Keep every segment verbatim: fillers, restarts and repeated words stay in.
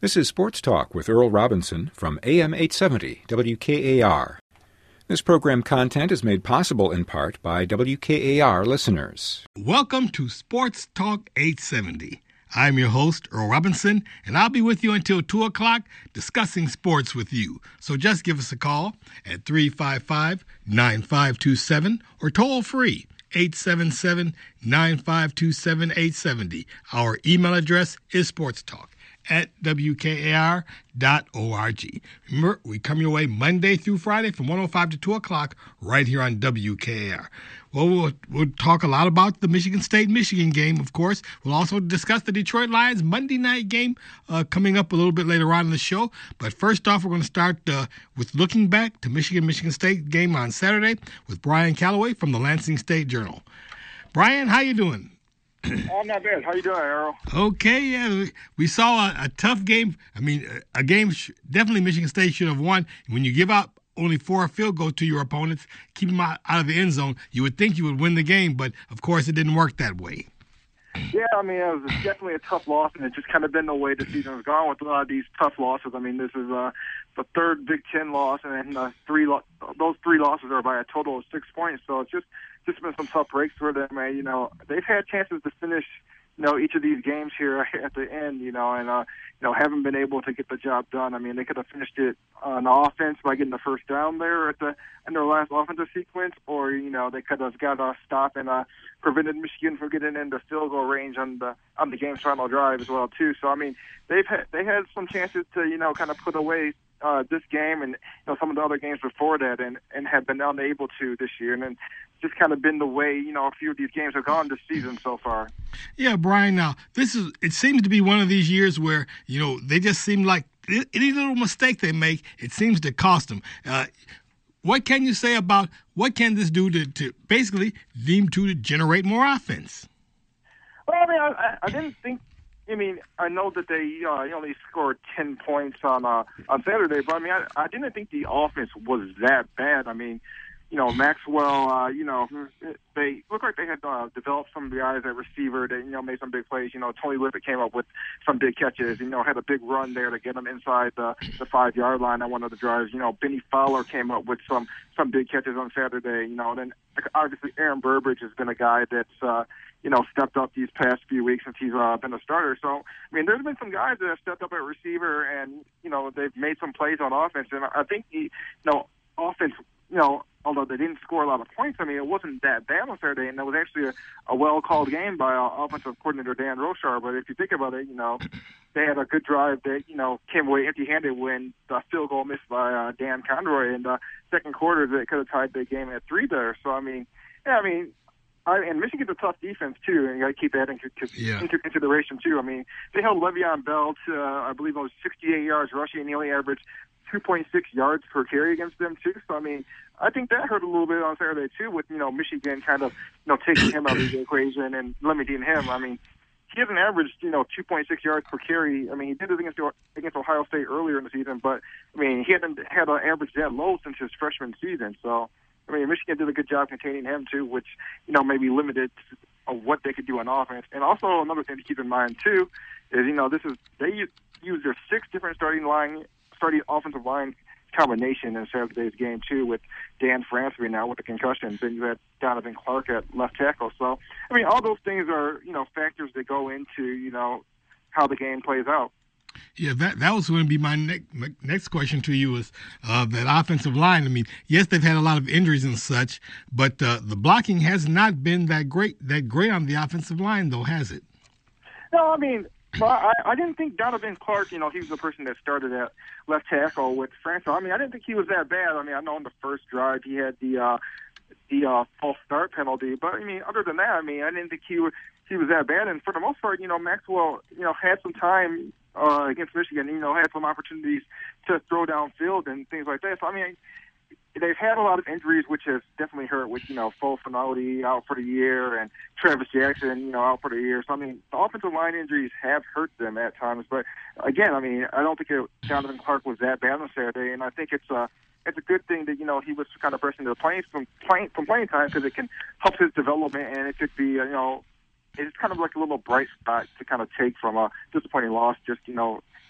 This is Sports Talk with Earl Robinson from A M eight seventy W K A R. This program content is made possible in part by W K A R listeners. Welcome to Sports Talk eight seventy. I'm your host, Earl Robinson, and I'll be with you until two o'clock discussing sports with you. So just give us a call at three five five, nine five two seven or toll free eight seven seven, nine five two seven, eight seven zero. Our email address is sportstalk at W K A R dot org. Remember, we come your way Monday through Friday from one oh five to two o'clock right here on W K A R. Well, we'll, we'll talk a lot about the Michigan State-Michigan game, of course. We'll also discuss the Detroit Lions Monday night game uh, coming up a little bit later on in the show. But first off, we're going to start uh, with looking back to Michigan-Michigan State game on Saturday with Brian Calloway from the Lansing State Journal. Brian, how you doing? Oh, I'm not bad. How you doing, Earl? Okay, yeah. We, we saw a, a tough game. I mean, a, a game sh- definitely Michigan State should have won. When you give up only four field goals to your opponents, keep them out, out of the end zone, you would think you would win the game, but, of course, it didn't work that way. Yeah, I mean, it was definitely a tough loss, and it's just kind of been the way the season has gone with a lot of these tough losses. I mean, this is uh, the third Big Ten loss, and uh, three lo- those three losses are by a total of six points, so it's just just been some tough breaks for them. And, you know, they've had chances to finish, you know, each of these games here at the end, you know, and, uh, you know, haven't been able to get the job done. I mean, they could have finished it on offense by getting the first down there at the in their last offensive sequence, or, you know, they could have got a stop and uh, prevented Michigan from getting into field goal range on the on the game's final drive as well, too. So, I mean, they've had, they had some chances to, you know, kind of put away uh, this game and, you know, some of the other games before that, and, and have been unable to this year. And then just kind of been the way, you know, a few of these games have gone this season so far. Yeah, Brian, now, this is, it seems to be one of these years where, you know, they just seem like any little mistake they make, it seems to cost them. Uh, what can you say about, what can this do to, to basically them to generate more offense? Well, I mean, I, I didn't think, I mean, I know that they uh, only scored ten points on uh, on Saturday, but I mean, I, I didn't think the offense was that bad. I mean, you know, Maxwell, uh, you know, they looked like they had uh, developed some of the guys at receiver that, you know, made some big plays. You know, Tony Lippett came up with some big catches, you know, had a big run there to get them inside the, the five-yard line on one of the drives. You know, Benny Fowler came up with some, some big catches on Saturday, you know. And then, obviously, Aaron Burbridge has been a guy that's, uh, you know, stepped up these past few weeks since he's uh, been a starter. So, I mean, there's been some guys that have stepped up at receiver and, you know, they've made some plays on offense. And I think, the, you know, offense, you know, although they didn't score a lot of points, I mean, it wasn't that bad on Saturday, and that was actually a, a well-called game by uh, offensive coordinator Dan Rochar. But if you think about it, you know, they had a good drive that, you know, came away empty-handed when the field goal missed by uh, Dan Conroy in the second quarter that could have tied the game at three there. So, I mean, yeah, I mean, I, and Michigan's a tough defense, too, and you got to keep that into, yeah. into consideration, too. I mean, they held Le'Veon Bell to, uh, I believe it was sixty-eight yards rushing, and he only averaged two point six yards per carry against them, too. So, I mean, I think that hurt a little bit on Saturday, too, with, you know, Michigan kind of, you know, taking him out of the equation and limiting him. I mean, he hasn't averaged, you know, two point six yards per carry. I mean, he did it against against Ohio State earlier in the season, but, I mean, he hadn't had an average that low since his freshman season. So, I mean, Michigan did a good job containing him, too, which, you know, maybe limited of what they could do on offense. And also another thing to keep in mind, too, is, you know, this is they use their six different starting line, starting offensive line combination in Saturday's game, too, with Dan Fransby now with the concussion. Then you had Donovan Clark at left tackle. So, I mean, all those things are, you know, factors that go into, you know, how the game plays out. Yeah, that that was going to be my, ne- my next question to you is uh, that offensive line. I mean, yes, they've had a lot of injuries and such, but uh, the blocking has not been that great that great on the offensive line, though, has it? No, I mean, well, I, I didn't think Donovan Clark, you know, he was the person that started at left tackle with Francis. I mean, I didn't think he was that bad. I mean, I know in the first drive he had the uh, the uh, false start penalty, but I mean, other than that, I mean, I didn't think he was he was that bad. And for the most part, you know, Maxwell, you know, had some time uh, against Michigan. You know, had some opportunities to throw downfield and things like that. So I mean, they've had a lot of injuries, which has definitely hurt. With, you know, Fo Finaldi out for the year and Travis Jackson, you know, out for the year. So I mean, the offensive line injuries have hurt them at times. But again, I mean, I don't think it, Donovan Clark was that bad on Saturday, and I think it's a it's a good thing that, you know, he was kind of person to playing from playing from playing time, because it can help his development, and it could be, you know, it's kind of like a little bright spot to kind of take from a disappointing loss. Just, you know,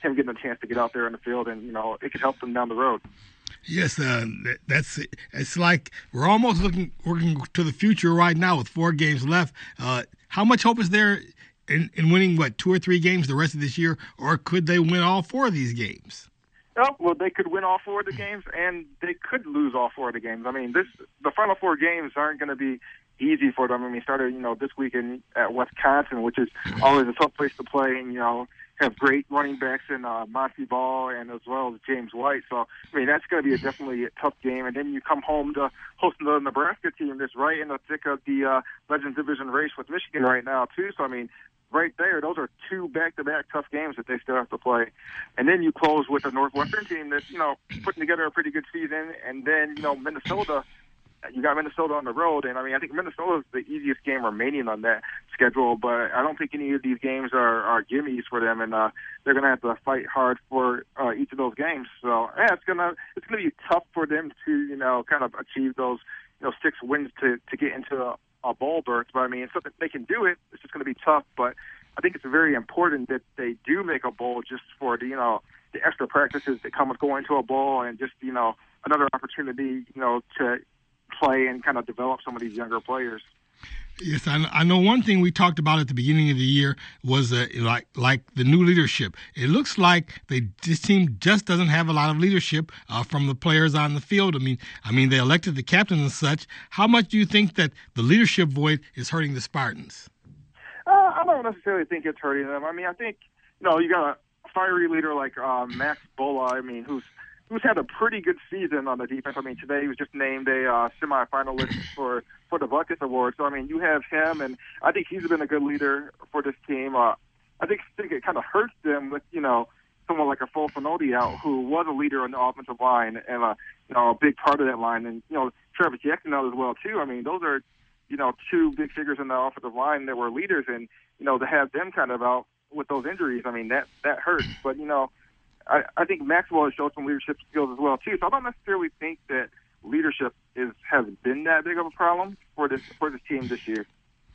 him getting a chance to get out there in the field, and you know it could help them down the road. Yes, uh, that's it's like we're almost looking working to the future right now with four games left. Uh, how much hope is there in, in winning what two or three games the rest of this year, or could they win all four of these games? Oh, well, they could win all four of the games, and they could lose all four of the games. I mean, this the final four games aren't going to be easy for them. I mean, started you know this weekend at Wisconsin, which is always a tough place to play, and you know. Have great running backs in uh, Monty Ball and as well as James White. So, I mean, that's going to be a definitely a tough game. And then you come home to hosting the Nebraska team that's right in the thick of the uh, Legends Division race with Michigan right now, too. So, I mean, right there, those are two back-to-back tough games that they still have to play. And then you close with a Northwestern team that's, you know, putting together a pretty good season. And then, you know, Minnesota, you got Minnesota on the road, and I mean, I think Minnesota is the easiest game remaining on that schedule, but I don't think any of these games are, are gimmies for them, and uh, they're going to have to fight hard for uh, each of those games. So, yeah, it's gonna it's gonna be tough for them to, you know, kind of achieve those, you know, six wins to to get into a, a bowl berth. But I mean, it's something they can do it. It's just going to be tough, but I think it's very important that they do make a bowl just for the, you know, the extra practices that come with going to a bowl, and just, you know, another opportunity, you know, to play and kind of develop some of these younger players. Yes, I, I know one thing we talked about at the beginning of the year was uh, like like the new leadership. It looks like they this team just doesn't have a lot of leadership uh, from the players on the field. I mean, I mean they elected the captain and such. How much do you think that the leadership void is hurting the Spartans? Uh, I don't necessarily think it's hurting them. I mean, I think you know you got a fiery leader like uh, Max Bola. I mean, who's who's had a pretty good season on the defense. I mean, today he was just named a uh, semifinalist for, for the Buckets Award. So, I mean, you have him, and I think he's been a good leader for this team. Uh, I think, think it kind of hurts them with, you know, someone like a Full Finodi out, who was a leader on the offensive line and, uh, you know, a big part of that line. And, you know, Travis Jackson out as well, too. I mean, those are, you know, two big figures in the offensive line that were leaders. And, you know, to have them kind of out with those injuries, I mean, that, that hurts. But, you know, I, I think Maxwell has showed some leadership skills as well too. So I don't necessarily think that leadership is has been that big of a problem for this for this team this year.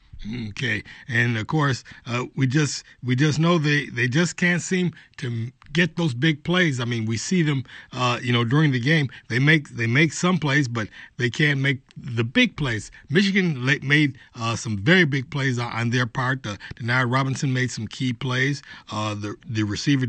Okay, and of course, uh, we just we just know they, they just can't seem to get those big plays. I mean, we see them, uh, you know, during the game. They make they make some plays, but they can't make the big plays. Michigan made uh, some very big plays on their part. Uh, Denard Robinson made some key plays. Uh, the the receiver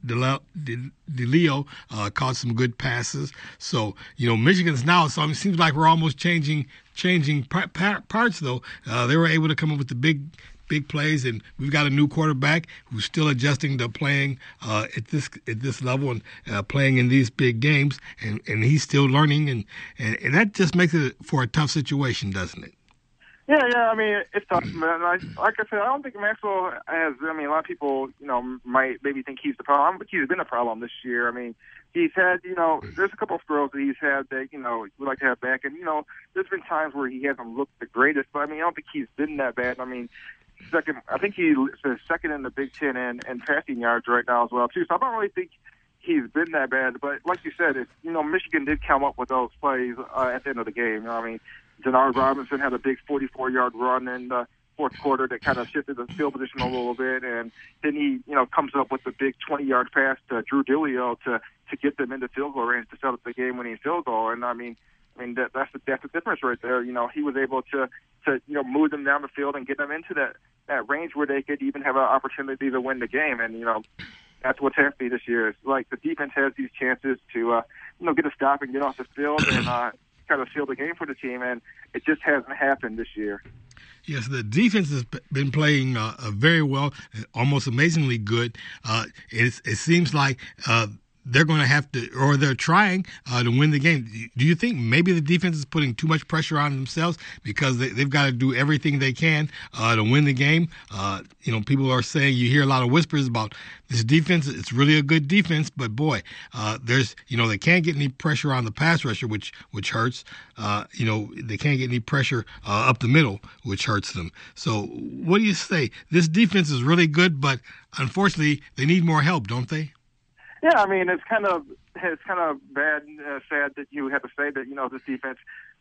DeLeo uh, caught some good passes. So you know, Michigan's now. So it seems like we're almost changing. Changing parts, though. Uh, they were able to come up with the big, big plays, and we've got a new quarterback who's still adjusting to playing uh, at this at this level and uh, playing in these big games, and, and he's still learning, and, and, and that just makes it for a tough situation, doesn't it? Yeah, yeah. I mean, it's tough, man. Like, like I said, I don't think Maxwell has. I mean, a lot of people, you know, might maybe think he's the problem, but he's been a problem this year. I mean, he's had, you know, there's a couple of throws that he's had that, you know, we'd like to have back, and you know, there's been times where he hasn't looked the greatest, but I mean, I don't think he's been that bad. I mean, second, I think he's second in the Big Ten in, in passing yards right now as well too. So I don't really think he's been that bad. But like you said, it's, you know, Michigan did come up with those plays uh, at the end of the game. You know, I mean, Denard Robinson had a big forty-four-yard run in the fourth quarter that kind of shifted the field position a little bit, and then he, you know, comes up with the big twenty-yard pass to Drew DeLeo to to get them into field goal range to set up the game-winning field goal. And I mean, I mean that, that's the that's the difference right there. You know, he was able to to you know move them down the field and get them into that that range where they could even have an opportunity to win the game. And you know, that's what's happening this year. It's like the defense has these chances to uh, you know get a stop and get off the field and uh, kind of seal the game for the team, and it just hasn't happened this year. Yes, the defense has been playing uh, very well, almost amazingly good. Uh, it, it seems like uh, they're going to have to, or they're trying uh, to win the game. Do you think maybe the defense is putting too much pressure on themselves because they, they've got to do everything they can uh, to win the game? Uh, you know, people are saying, you hear a lot of whispers about this defense. It's really a good defense, but boy, uh, there's, you know, they can't get any pressure on the pass rusher, which which hurts. Uh, you know, they can't get any pressure uh, up the middle, which hurts them. So what do you say? This defense is really good, but unfortunately, they need more help, don't they? Yeah, I mean, it's kind of it's kind of bad, uh, sad that you have to say that, you know, this defense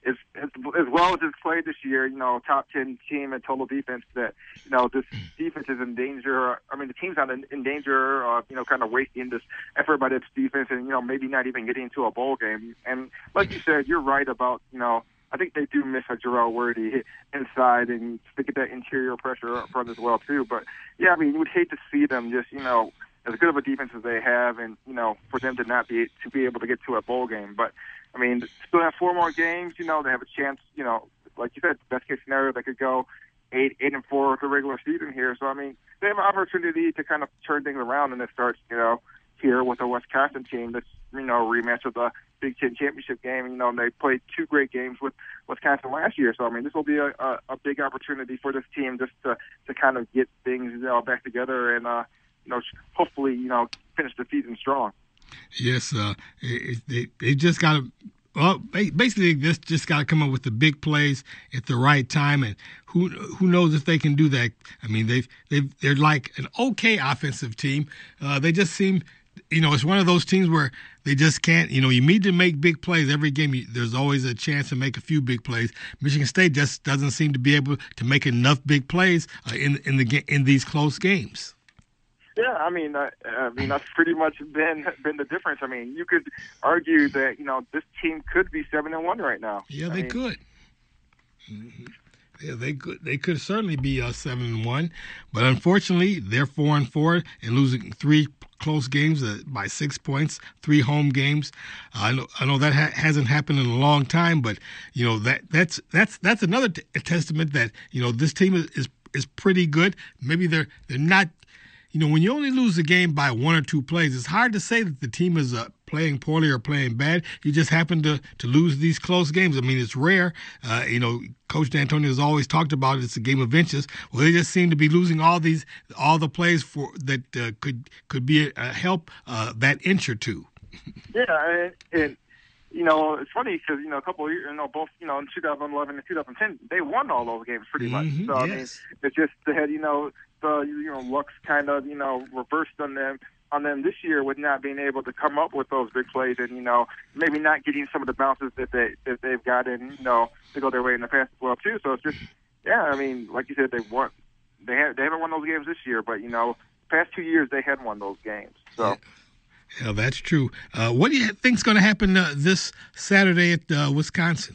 as, as as well as it's played this year, you know, top ten team in total defense, that, you know, this defense is in danger. I mean, the team's not in, in danger of, you know, kind of wasting this effort by its defense and, you know, maybe not even getting into a bowl game. And like you said, you're right about, you know, I think they do miss a Jarrell Worthy inside and to get that interior pressure up front as well, too. But, yeah, I mean, you would hate to see them just, you know, as good of a defense as they have and, you know, for them to not be to be able to get to a bowl game. But, I mean, still have four more games. You know, they have a chance, you know, like you said, best case scenario, they could go eight, eight and four with the regular season here. So, I mean, they have an opportunity to kind of turn things around, and it starts, you know, here with the Wisconsin team that's, you know, rematch of the Big Ten championship game. You know, and they played two great games with Wisconsin last year. So, I mean, this will be a, a, a big opportunity for this team just to, to kind of get things, you know, back together and, uh, you know, hopefully, you know, finish the season strong. Yes, uh, it, they they just got to. Well, basically, they just just got to come up with the big plays at the right time, and who who knows if they can do that? I mean, they've they they're like an okay offensive team. Uh, they just seem, you know, it's one of those teams where they just can't. You know, you need to make big plays every game. You, there's always a chance to make a few big plays. Michigan State just doesn't seem to be able to make enough big plays uh, in in the in these close games. Yeah, I mean, uh, I mean that's pretty much been been the difference. I mean, you could argue that, you know, this team could be seven and one right now. Yeah, I they mean, could. Mm-hmm. Yeah, they could. They could certainly be uh, seven and one, but unfortunately, they're four and four and losing three close games uh, by six points, three home games. Uh, I know. I know that ha- hasn't happened in a long time, but you know that that's that's that's another t- testament that, you know, this team is, is is pretty good. Maybe they're they're not. You know, when you only lose a game by one or two plays, it's hard to say that the team is uh, playing poorly or playing bad. You just happen to, to lose these close games. I mean, it's rare. Uh, you know, Coach D'Antonio has always talked about it. It's a game of inches. Well, they just seem to be losing all these, all the plays for that uh, could could be a, a help uh, that inch or two. Yeah, and, and you know, it's funny because, you know, a couple of years, you know, both, you know, in two thousand eleven and two thousand ten, they won all those games pretty much. Mm-hmm, so, yes. I mean, it's just they had, you know, the, you know, luck's kind of, you know, reversed on them on them this year with not being able to come up with those big plays and, you know, maybe not getting some of the bounces that they that they've gotten, you know, to go their way in the past as well too. So it's just, yeah, I mean, like you said, they won, they have they haven't won those games this year, but, you know, the past two years they had won those games. So. Yeah. Yeah, that's true. Uh, what do you think's going to happen uh, this Saturday at uh, Wisconsin?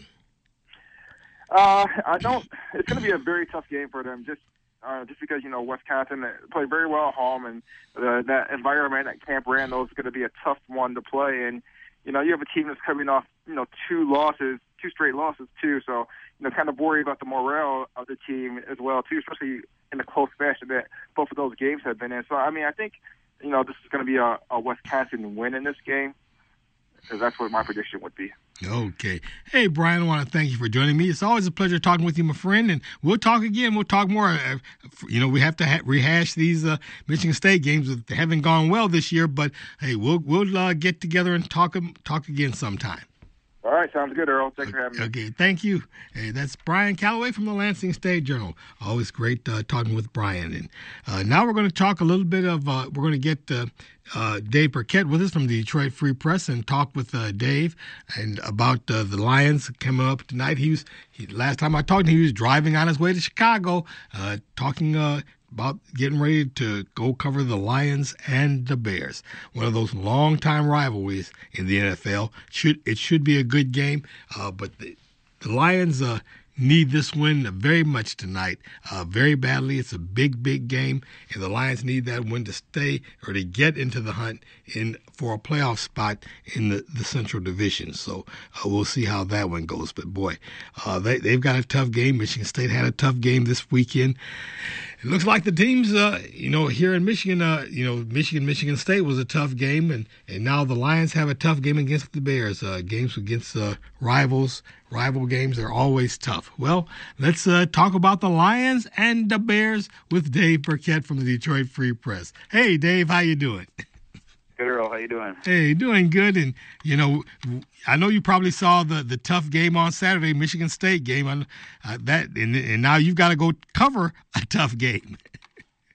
Uh, I don't. It's going to be a very tough game for them, just uh, just because, you know, Wisconsin play very well at home, and uh, that environment at Camp Randall is going to be a tough one to play. And, you know, you have a team that's coming off, you know, two losses, two straight losses too. So, you know, kind of worry about the morale of the team as well too, especially in the close fashion that both of those games have been in. So, I mean, I think, you know, this is going to be a, a Wisconsin win in this game, because that's what my prediction would be. Okay. Hey, Brian, I want to thank you for joining me. It's always a pleasure talking with you, my friend, and we'll talk again. We'll talk more. Uh, you know, we have to ha- rehash these uh, Michigan State games. They haven't gone well this year, but, hey, we'll we'll uh, get together and talk talk again sometime. All right, sounds good, Earl. Thanks for having me. Okay, thank you. Hey, that's Brian Calloway from the Lansing State Journal. Always great uh, talking with Brian. And uh, now we're going to talk a little bit of, uh, we're going to get uh, uh, Dave Burkett with us from the Detroit Free Press and talk with uh, Dave and about uh, the Lions coming up tonight. He was, he, last time I talked to him, he was driving on his way to Chicago, uh, talking uh, about getting ready to go cover the Lions and the Bears. One of those long-time rivalries in the N F L. Should It should be a good game, uh, but the, the Lions uh, need this win very much tonight, uh, very badly. It's a big, big game, and the Lions need that win to stay or to get into the hunt in for a playoff spot in the, the Central Division. So uh, we'll see how that one goes. But, boy, uh, they, they've got a tough game. Michigan State had a tough game this weekend. It looks like the teams, uh, you know, here in Michigan, uh, you know, Michigan, Michigan State was a tough game, and, and now the Lions have a tough game against the Bears. Uh, games against uh, rivals, rival games are always tough. Well, let's uh, talk about the Lions and the Bears with Dave Burkett from the Detroit Free Press. Hey, Dave, how you doing? Good, Earl. How you doing? Hey, doing good. And, you know, I know you probably saw the, the tough game on Saturday, Michigan State game. On uh, that, and, and now you've got to go cover a tough game.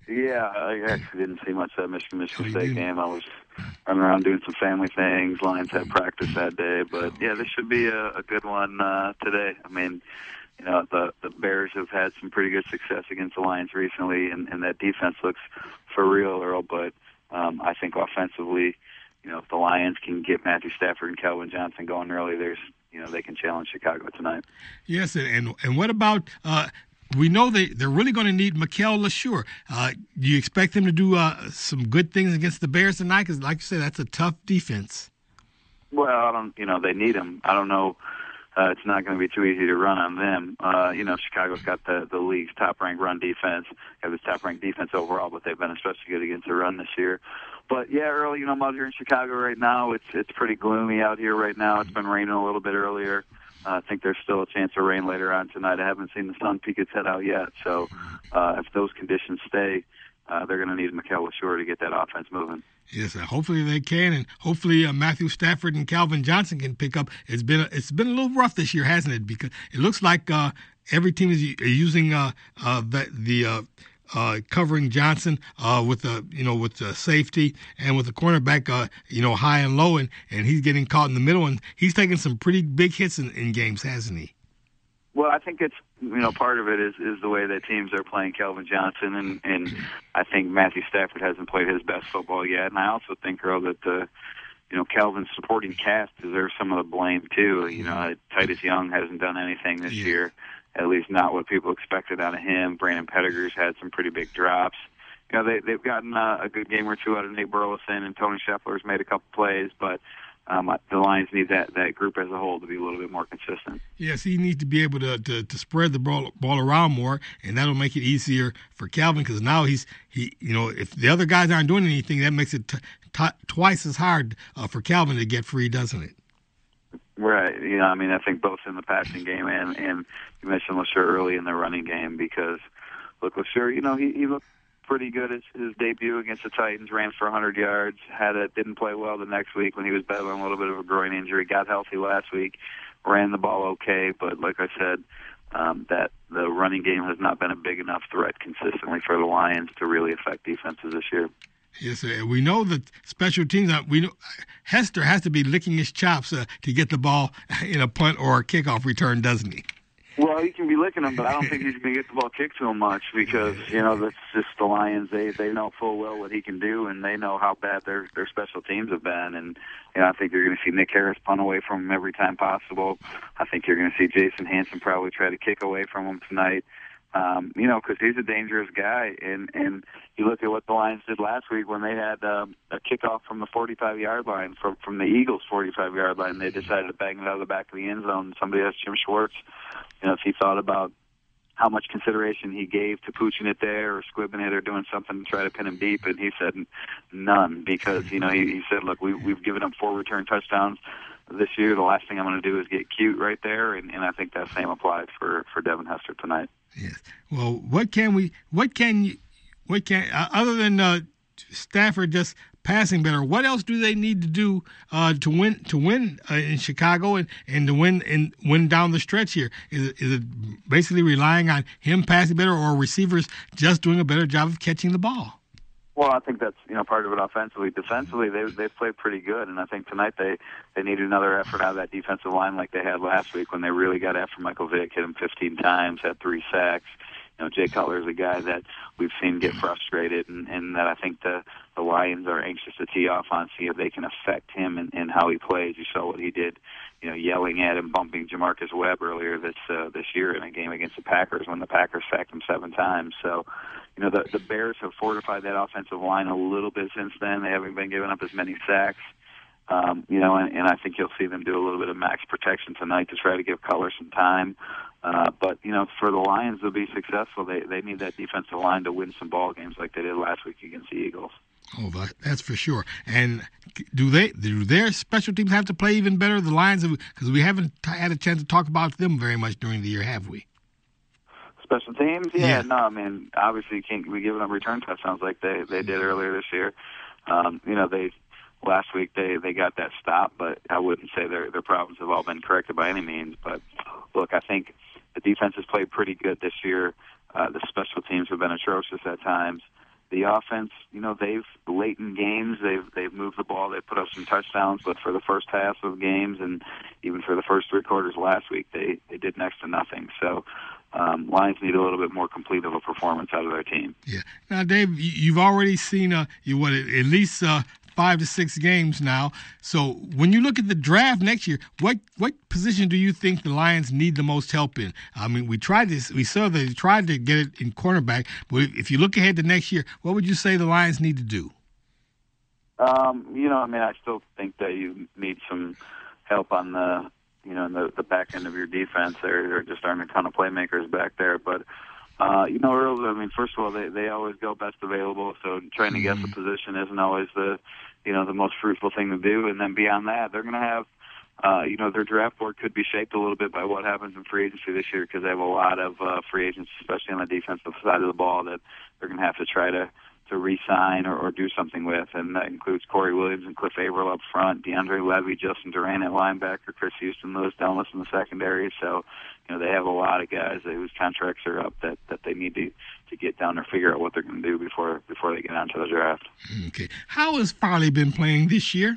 Yeah, I actually didn't see much of that Michigan Michigan Oh, you State didn't? game. I was running around doing some family things. Lions had practice that day, but yeah, this should be a, a good one uh, today. I mean, you know, the the Bears have had some pretty good success against the Lions recently, and, and that defense looks for real, Earl. But um, I think offensively, you know, if the Lions can get Matthew Stafford and Calvin Johnson going early, there's you know they can challenge Chicago tonight. Yes, and and, and what about? Uh, we know they they're really going to need Mikel LeSure. Uh, do you expect them to do uh, some good things against the Bears tonight? Because, like you said, that's a tough defense. Well, I don't, you know, they need him. I don't know. Uh, it's not going to be too easy to run on them. Uh, you know, Chicago's got the, the league's top-ranked run defense. They have its top-ranked defense overall, but they've been especially good against the run this year. But, yeah, early, you know, I'm out here in Chicago right now. It's it's pretty gloomy out here right now. It's been raining a little bit earlier. Uh, I think there's still a chance of rain later on tonight. I haven't seen the sun peek its head out yet. So uh, if those conditions stay, uh, they're going to need Mikel LeSure to get that offense moving. Yes, uh, hopefully they can, and hopefully uh, Matthew Stafford and Calvin Johnson can pick up. It's been a, it's been a little rough this year, hasn't it? Because it looks like uh, every team is using uh, uh, the, the uh, uh, covering Johnson uh, with the you know with the safety and with the cornerback uh, you know high and low, and, and he's getting caught in the middle, and he's taking some pretty big hits in, in games, hasn't he? Well, I think it's, you know, part of it is, is the way that teams are playing Calvin Johnson, and, and I think Matthew Stafford hasn't played his best football yet. And I also think, Earl, that the, you know, Calvin's supporting cast deserves some of the blame, too. You know, Titus Young hasn't done anything this Yeah. year, at least not what people expected out of him. Brandon Pettigrews had some pretty big drops. You know, they, they've gotten uh, a good game or two out of Nate Burleson, and Tony Scheffler's made a couple plays, but Um, the Lions need that, that group as a whole to be a little bit more consistent. Yes, he needs to be able to, to, to spread the ball, ball around more, and that'll make it easier for Calvin because now he's he you know if the other guys aren't doing anything, that makes it t- t- twice as hard uh, for Calvin to get free, doesn't it? Right. You know, I mean, I think both in the passing game and and you mentioned LeSure early in the running game because look, LeSure, you know, he, he looked pretty good at his debut against the Titans, ran for one hundred yards, had a, didn't play well the next week when he was battling a little bit of a groin injury, got healthy last week, ran the ball okay, but like I said, um, that the running game has not been a big enough threat consistently for the Lions to really affect defenses this year. Yes, sir. We know that special teams. Uh, we know Hester has to be licking his chops uh, to get the ball in a punt or a kickoff return, doesn't he? Well, he can be licking them, but I don't think he's going to get the ball kicked to him much because, you know, that's just the Lions. They they know full well what he can do, and they know how bad their their special teams have been. And, you know, I think you're going to see Nick Harris punt away from him every time possible. I think you're going to see Jason Hanson probably try to kick away from him tonight. Um, you know, because he's a dangerous guy. And, and you look at what the Lions did last week when they had um, a kickoff from the forty-five-yard line, from, from the Eagles' forty-five-yard line. They decided to bang it out of the back of the end zone. Somebody asked Jim Schwartz, you know, if he thought about how much consideration he gave to pooching it there or squibbing it or doing something to try to pin him deep, and he said none because, you know, he, he said, look, we, we've given up four return touchdowns this year. The last thing I'm going to do is get cute right there, and, and I think that same applies for, for Devin Hester tonight. Yes. Well, what can we? What can you? What can uh, other than uh, Stafford just passing better? What else do they need to do uh, to win? To win uh, in Chicago and, and to win and win down the stretch here? Is it, is it basically relying on him passing better, or receivers just doing a better job of catching the ball? Well, I think that's, you know, part of it offensively. Defensively, they they played pretty good, and I think tonight they, they needed another effort out of that defensive line like they had last week when they really got after Michael Vick, hit him fifteen times, had three sacks. You know, Jay Cutler is a guy that we've seen get frustrated, and, and that I think the, the Lions are anxious to tee off on, see if they can affect him and, and how he plays. You saw what he did, you know, yelling at him, bumping Jamarcus Webb earlier this uh, this year in a game against the Packers when the Packers sacked him seven times. So, you know, the, the Bears have fortified that offensive line a little bit since then. They haven't been giving up as many sacks. Um, you know, and, and I think you'll see them do a little bit of max protection tonight to try to give Cutler some time. Uh, but, you know, for the Lions to be successful, they, they need that defensive line to win some ball games like they did last week against the Eagles. Oh, that's for sure. And do they do their special teams have to play even better? The Lions, because we haven't had a chance to talk about them very much during the year, have we? Special teams? Yeah, yeah. no, I mean, obviously you can't be giving up return touchdowns like they, they did earlier this year. Um, you know, they last week they, they got that stop, but I wouldn't say their their problems have all been corrected by any means. But, look, I think the defense has played pretty good this year. Uh, the special teams have been atrocious at times. the offense, you know, they've late in games, they've they've moved the ball, they've put up some touchdowns, but for the first half of games and even for the first three quarters last week, they, they did next to nothing. So um, Lions need a little bit more complete of a performance out of their team. Yeah. Now, Dave, you've already seen uh, you what at least uh, five to six games now. So when you look at the draft next year, what what position do you think the Lions need the most help in? I mean, we tried this. We saw that they tried to get it in cornerback, but if you look ahead to next year, what would you say the Lions need to do? Um, you know, I mean, I still think that you need some help on the, you know, in the, the back end of your defense. There, there just aren't a ton of playmakers back there. But, uh, you know, Earl, I mean, first of all, they, they always go best available. So trying to guess a position isn't always the, you know, the most fruitful thing to do. And then beyond that, they're going to have, uh, you know, their draft board could be shaped a little bit by what happens in free agency this year because they have a lot of uh, free agents, especially on the defensive side of the ball, that they're going to have to try to to re-sign or, or do something with, and that includes Corey Williams and Cliff Averill up front, DeAndre Levy, Justin Durant at linebacker, Chris Houston, Lewis Delmas in the secondary. So, you know, they have a lot of guys whose contracts are up that, that they need to, to get down or figure out what they're going to do before before they get onto the draft. Okay. How has Farley been playing this year?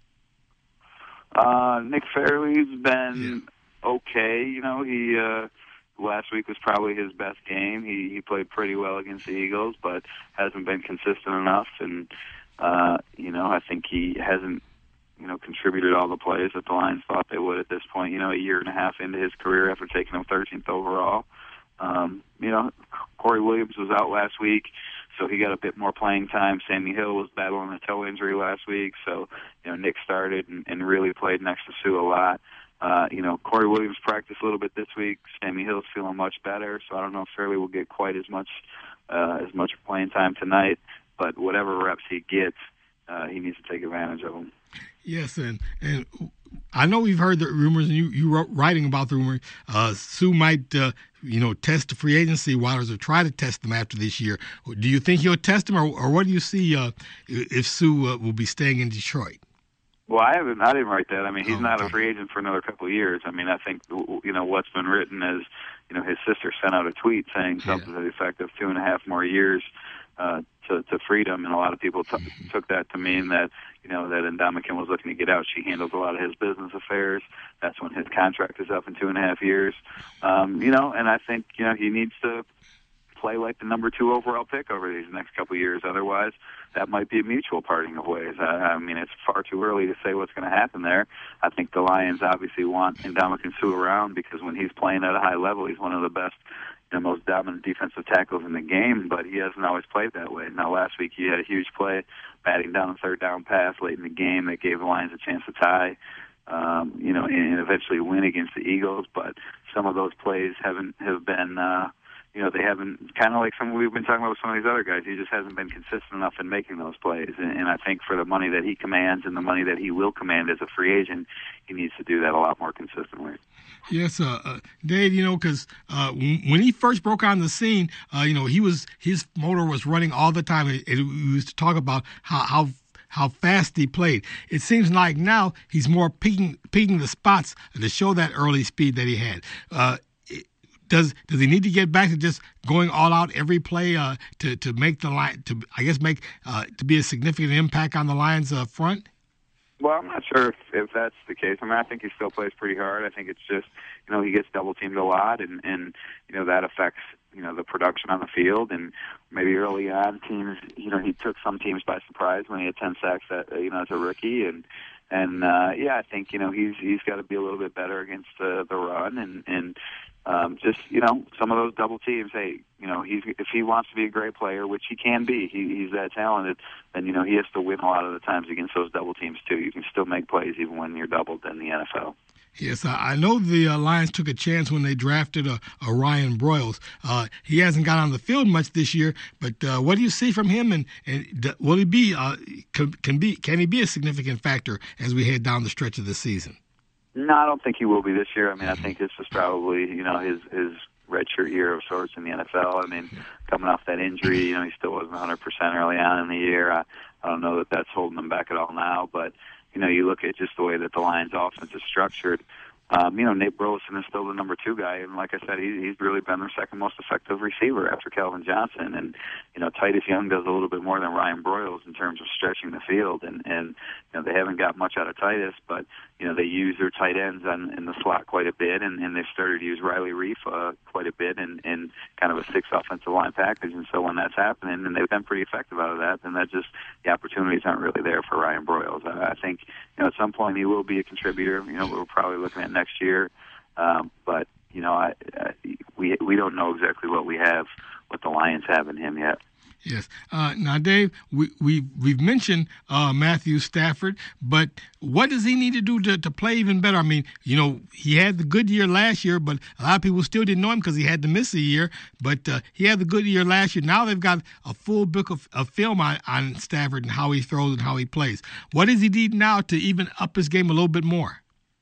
Uh, Nick Fairley's been yeah. okay. You know, he uh, last week was probably his best game. He he played pretty well against the Eagles, but hasn't been consistent enough. And uh, you know, I think he hasn't you know contributed all the plays that the Lions thought they would at this point. You know, a year and a half into his career after taking him thirteenth overall. Um, you know, Corey Williams was out last week, so he got a bit more playing time. Sammy Hill was battling a toe injury last week, so you know Nick started and, and really played next to Sue a lot. Uh, you know, Corey Williams practiced a little bit this week. Sammy Hill's feeling much better, so I don't know if Fairley will get quite as much uh, as much playing time tonight. But whatever reps he gets, uh, he needs to take advantage of them. Yes, and and I know we've heard the rumors, and you you wrote writing about the rumor. Uh, Sue might, uh, you know, test the free agency waters or try to test them after this year. Do you think he'll test them, or, or what do you see uh, if Sue uh, will be staying in Detroit? Well, I haven't. I didn't write that. I mean, he's oh, not okay. a free agent for another couple of years. I mean, I think you know what's been written is, you know, his sister sent out a tweet saying something yeah. to the effect of two and a half more years uh, to, to freedom, and a lot of people t- took that to mean that you know that Ndamukong was looking to get out. She handles a lot of his business affairs. That's when his contract is up in two and a half years. Um, you know, and I think you know he needs to play like the number two overall pick over these next couple of years. Otherwise, that might be a mutual parting of ways. I, I mean, it's far too early to say what's going to happen there. I think the Lions obviously want Ndamukong Suh around because when he's playing at a high level, he's one of the best and most dominant defensive tackles in the game, but he hasn't always played that way. Now, last week he had a huge play, batting down a third down pass late in the game that gave the Lions a chance to tie, um, you know, and eventually win against the Eagles, but some of those plays haven't have been uh, you know, they haven't, kind of like some we've been talking about with some of these other guys, he just hasn't been consistent enough in making those plays. And, and I think for the money that he commands and the money that he will command as a free agent, he needs to do that a lot more consistently. Yes, uh, uh, Dave, you know, because uh, when he first broke on the scene, uh, you know, he was, his motor was running all the time. It, it, we used to talk about how, how how fast he played. It seems like now he's more picking, picking the spots to show that early speed that he had. Uh, Does does he need to get back to just going all out every play uh, to to make the line to I guess make uh, to be a significant impact on the Lions uh, front? Well, I'm not sure if, if that's the case. I mean, I think he still plays pretty hard. I think it's just you know he gets double teamed a lot, and and you know that affects you know the production on the field. And maybe early on, teams you know he took some teams by surprise when he had ten sacks at, you know as a rookie and. And uh, yeah, I think you know he's he's got to be a little bit better against the the run, and and um, just you know some of those double teams. Hey, you know he's if he wants to be a great player, which he can be, he, he's that talented. Then you know he has to win a lot of the times against those double teams too. You can still make plays even when you're doubled in the N F L. Yes, I know the uh, Lions took a chance when they drafted a, a Ryan Broyles. Uh, he hasn't got on the field much this year, but uh, what do you see from him? And, and will he be uh, can, can be can he be a significant factor as we head down the stretch of the season? No, I don't think he will be this year. I mean, I think this is probably you know his his redshirt year of sorts in the N F L. I mean, coming off that injury, you know, he still wasn't one hundred percent early on in the year. I, I don't know that that's holding him back at all now, but. You know, you look at just the way that the Lions' offense is structured. um, you know, Nate Burleson is still the number two guy, and like I said, he, he's really been their second most effective receiver after Calvin Johnson. And you know, Titus Young does a little bit more than Ryan Broyles in terms of stretching the field, and and you know, they haven't got much out of Titus, but you know, they use their tight ends on, in the slot quite a bit, and, and they've started to use Riley Reif uh, quite a bit in, in kind of a six offensive line package. And so when that's happening, and they've been pretty effective out of that, then that just the opportunities aren't really there for Ryan Broyles. I, I think you know at some point he will be a contributor. You know, we're probably looking at next year, um, but you know, I, I, we we don't know exactly what we have, what the Lions have in him yet. Yes. Uh, now, Dave, we, we, we've mentioned uh, Matthew Stafford, but what does he need to do to, to play even better? I mean, you know, he had the good year last year, but a lot of people still didn't know him because he had to miss a year. But uh, he had the good year last year. Now they've got a full book of, of film on, on Stafford and how he throws and how he plays. What does he need now to even up his game a little bit more?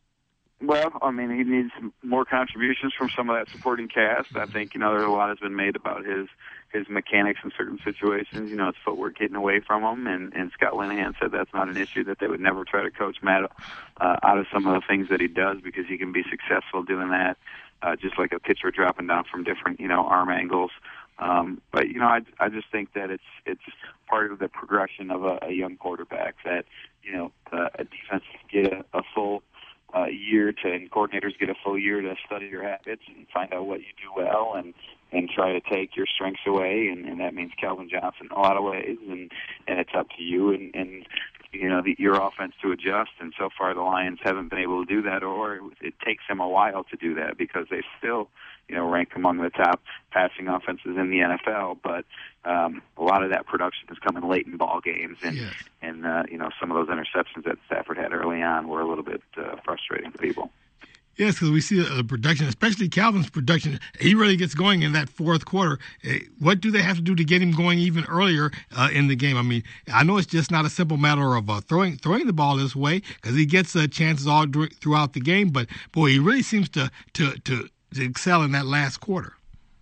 Well, I mean, he needs more contributions from some of that supporting cast. I think, you know, there's a lot has been made about his his mechanics in certain situations, you know, his footwork getting away from him. And, and Scott Linehan said that's not an issue, that they would never try to coach Matt uh, out of some of the things that he does because he can be successful doing that, uh, just like a pitcher dropping down from different, you know, arm angles. Um, but, you know, I, I just think that it's it's part of the progression of a, a young quarterback that, you know, uh, a defense get a, a full uh, year to, and coordinators get a full year to study your habits and find out what you do well and, and try to take your strengths away, and, and that means Calvin Johnson in a lot of ways, and, and it's up to you and, and you know, the, your offense to adjust. And so far the Lions haven't been able to do that, or it, it takes them a while to do that because they still, you know, rank among the top passing offenses in the N F L. But um, a lot of that production is coming late in ball games, and yes. and uh, you know, some of those interceptions that Stafford had early on were a little bit uh, frustrating to people. Yes, because we see the production, especially Calvin's production. He really gets going in that fourth quarter. What do they have to do to get him going even earlier uh, in the game? I mean, I know it's just not a simple matter of uh, throwing throwing the ball this way because he gets uh, chances all dur- throughout the game. But boy, he really seems to to to, to excel in that last quarter.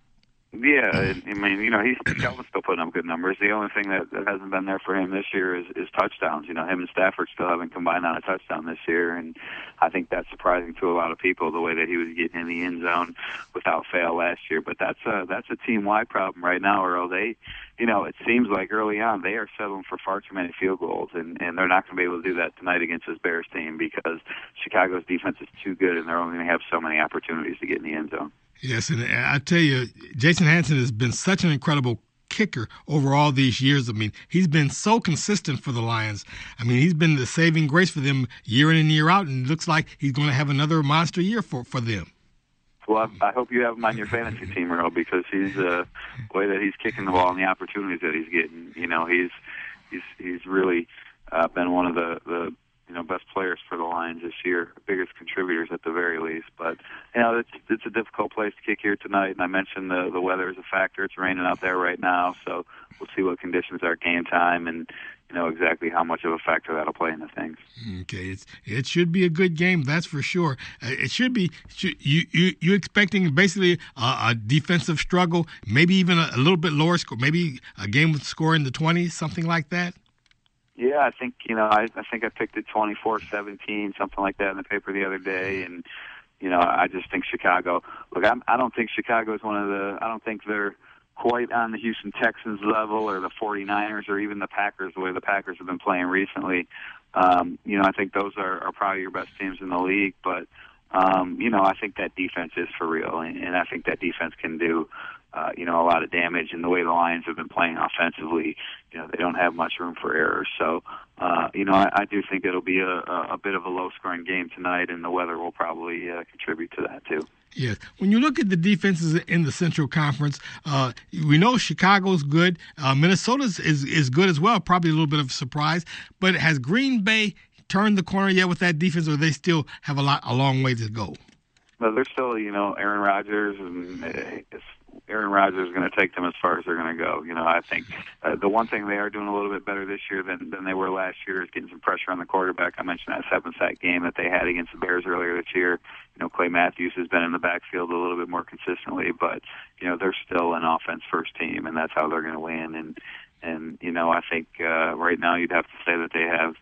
Yeah, I mean, you know, he's Calvin's still putting up good numbers. The only thing that, that hasn't been there for him this year is, is touchdowns. You know, him and Stafford still haven't combined on a touchdown this year, and I think that's surprising to a lot of people, the way that he was getting in the end zone without fail last year. But that's a, that's a team-wide problem right now, Earl. They, you know, it seems like early on they are settling for far too many field goals, and, and they're not going to be able to do that tonight against this Bears team because Chicago's defense is too good, and they're only going to have so many opportunities to get in the end zone. Yes, and I tell you, Jason Hanson has been such an incredible kicker over all these years. I mean, he's been so consistent for the Lions. I mean, he's been the saving grace for them year in and year out, and it looks like he's going to have another monster year for, for them. Well, I, I hope you have him on your fantasy team, Earl, because he's uh, the way that he's kicking the ball and the opportunities that he's getting. You know, he's he's he's really uh, been one of the, the you know, best players for the Lions this year, biggest contributors at the very least. But, you know, it's it's a difficult place to kick here tonight, and I mentioned the, the weather is a factor. It's raining out there right now, so we'll see what conditions are game time and, you know, exactly how much of a factor that'll play into things. Okay, it's it should be a good game, that's for sure. Uh, it should be should, you you you expecting basically a, a defensive struggle, maybe even a, a little bit lower score, maybe a game with score in the twenties, something like that. Yeah, I think, you know, I, I think I picked it twenty-four seventeen, something like that in the paper the other day. And, you know, I just think Chicago, look, I'm, I don't think Chicago is one of the, I don't think they're quite on the Houston Texans level or the forty-niners or even the Packers, the way the Packers have been playing recently. Um, you know, I think those are, are probably your best teams in the league. But, um, you know, I think that defense is for real. And, and I think that defense can do, Uh, you know, a lot of damage, and the way the Lions have been playing offensively, you know, they don't have much room for errors. So, uh, you know, I, I do think it'll be a, a bit of a low-scoring game tonight, and the weather will probably uh, contribute to that too. Yes. When you look at the defenses in the Central Conference, uh, we know Chicago's good. Uh, Minnesota's is, is good as well, probably a little bit of a surprise. But has Green Bay turned the corner yet with that defense, or they still have a lot a long way to go? But they're still, you know, Aaron Rodgers, and it's Aaron Rodgers is going to take them as far as they're going to go. You know, I think uh, the one thing they are doing a little bit better this year than, than they were last year is getting some pressure on the quarterback. I mentioned that seven-sack game that they had against the Bears earlier this year. You know, Clay Matthews has been in the backfield a little bit more consistently, but, you know, they're still an offense-first team, and that's how they're going to win. And, and you know, I think uh, right now you'd have to say that they have,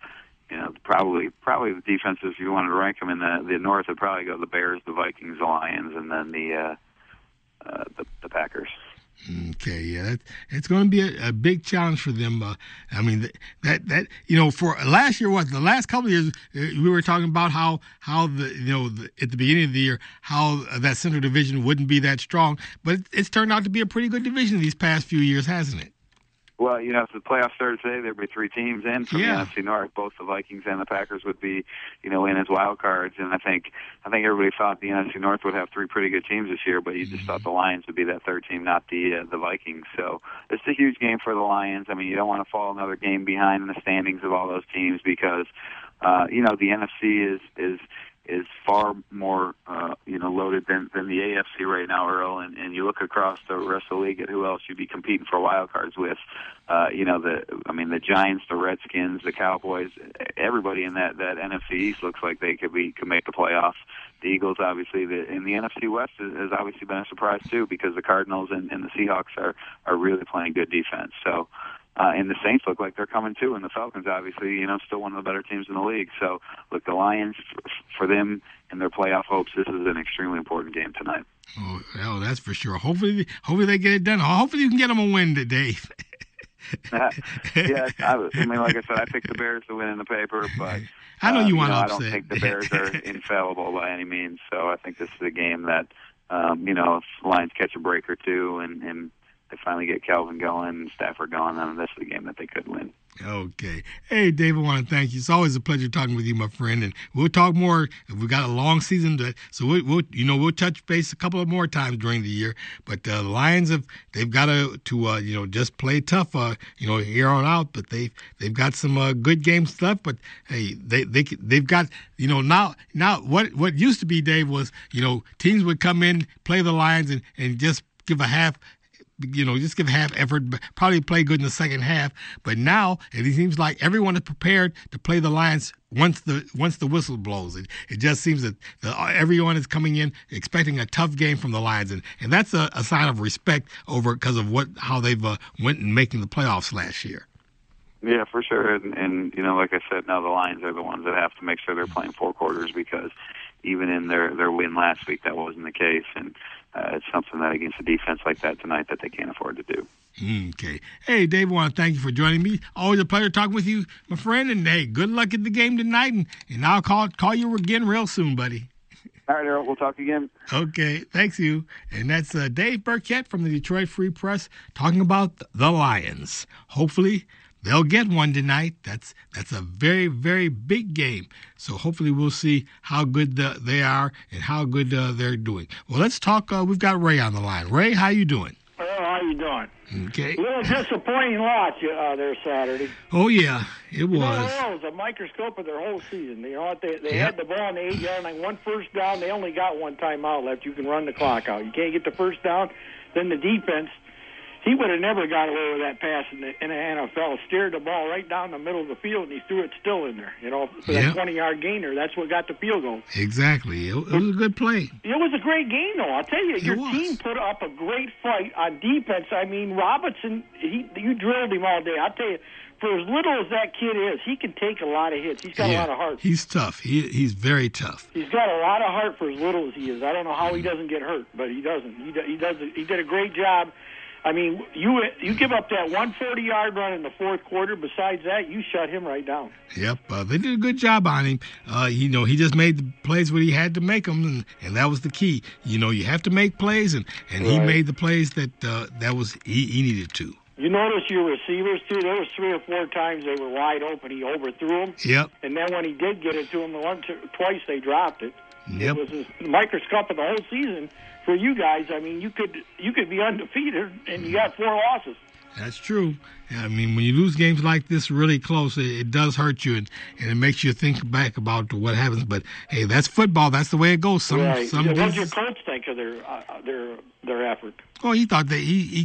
you know, probably probably the defenses, if you wanted to rank them in the the North, would probably go the Bears, the Vikings, the Lions, and then the uh, uh, the, the Packers. Okay, yeah, that, it's going to be a, a big challenge for them. Uh, I mean, that that you know, for last year, what the last couple of years, we were talking about how how the you know the, at the beginning of the year how that Central Division wouldn't be that strong, but it's turned out to be a pretty good division these past few years, hasn't it? Well, you know, if the playoffs started today, there'd be three teams in from yeah. the N F C North. Both the Vikings and the Packers would be, you know, in as wild cards. And I think, I think everybody thought the N F C North would have three pretty good teams this year, but you just mm-hmm. thought the Lions would be that third team, not the uh, the Vikings. So it's a huge game for the Lions. I mean, you don't want to fall another game behind in the standings of all those teams because, uh, you know, the N F C is is. is far more, uh, you know, loaded than, than the A F C right now, Earl. And, and you look across the rest of the league at who else you'd be competing for wild cards with. Uh, you know, the I mean, the Giants, the Redskins, the Cowboys, everybody in that, that N F C East looks like they could be could make the playoffs. The Eagles, obviously, the, in the N F C West has, has obviously been a surprise too because the Cardinals and, and the Seahawks are are really playing good defense. So. Uh, and the Saints look like they're coming too, and the Falcons, obviously, you know, still one of the better teams in the league. So, look, the Lions, for, for them and their playoff hopes, this is an extremely important game tonight. Oh, oh, that's for sure. Hopefully, hopefully they get it done. Hopefully, you can get them a win today. uh, yeah, I, I mean, like I said, I picked the Bears to win in the paper, but I know you uh, want to to upset. I upset. don't think the Bears are infallible by any means. So, I think this is a game that, um, you know, if the Lions catch a break or two and, and they finally get Calvin going and Stafford going, then this is a game that they could win. Okay. Hey, Dave, I want to thank you. It's always a pleasure talking with you, my friend. And we'll talk more. We've got a long season, to, so we'll, we'll, you know, we'll touch base a couple of more times during the year. But uh, the Lions have they've got to to uh, you know just play tough, uh, you know, here on out. But they they've got some uh, good games left. But hey, they they they've got you know now now what what used to be, Dave, was you know teams would come in, play the Lions, and and just give a half. You know, just give half effort, probably play good in the second half. But now it seems like everyone is prepared to play the Lions once the once the whistle blows. It, it just seems that the, everyone is coming in expecting a tough game from the Lions, and, and that's a, a sign of respect over because of what how they've uh, went in making the playoffs last year. Yeah, for sure. And, and, you know, like I said, now the Lions are the ones that have to make sure they're playing four quarters because even in their, their win last week, that wasn't the case. And uh, it's something that against a defense like that tonight that they can't afford to do. Okay. Hey, Dave, I want to thank you for joining me. Always a pleasure talking with you, my friend. And, hey, good luck at the game tonight. And, and I'll call, call you again real soon, buddy. All right, Errol, we'll talk again. Okay, thanks you. And that's uh, Dave Burkett from the Detroit Free Press talking about the Lions. Hopefully they'll get one tonight. That's that's a very, very big game. So hopefully we'll see how good the, they are and how good uh, they're doing. Well, let's talk. Uh, we've got Ray on the line. Ray, how you doing? Oh, how you doing? Okay. A little disappointing loss uh, there Saturday. Oh, yeah, it was. You know, it was a microscope of their whole season. You know what? They, they yep. had the ball on the eight-yard line, one first down. They only got one timeout left. You can run the clock out. You can't get the first down. Then the defense, he would have never got away with that pass in the, in the N F L. Steered the ball right down the middle of the field, and he threw it still in there. You know, for yep. that twenty-yard gainer, that's what got the field goal. Exactly. It, it was a good play. It was a great game, though. I'll tell you, It your was. team put up a great fight on defense. I mean, Robinson, he you drilled him all day. I'll tell you, for as little as that kid is, he can take a lot of hits. He's got yeah, a lot of heart. He's tough. He He's very tough. He's got a lot of heart for as little as he is. I don't know how he doesn't get hurt, but he doesn't. He, he does. He did a great job. I mean, you you give up that one forty-yard run in the fourth quarter. Besides that, you shut him right down. Yep, uh, they did a good job on him. Uh, you know, he just made the plays what he had to make them, and, and that was the key. You know, you have to make plays, and, and right. he made the plays that uh, that was he, he needed to. You notice your receivers, too. There was three or four times they were wide open. He overthrew them. Yep. And then when he did get it to them, the one twice they dropped it. Yep. It was a microscope of the whole season for you guys. I mean, you could you could be undefeated, and you got four losses. That's true. I mean, when you lose games like this really close, it, it does hurt you, and, and it makes you think back about what happens. But hey, that's football. That's the way it goes. Some right. some What did days, your coach think of their uh, their their effort? oh, he thought that he he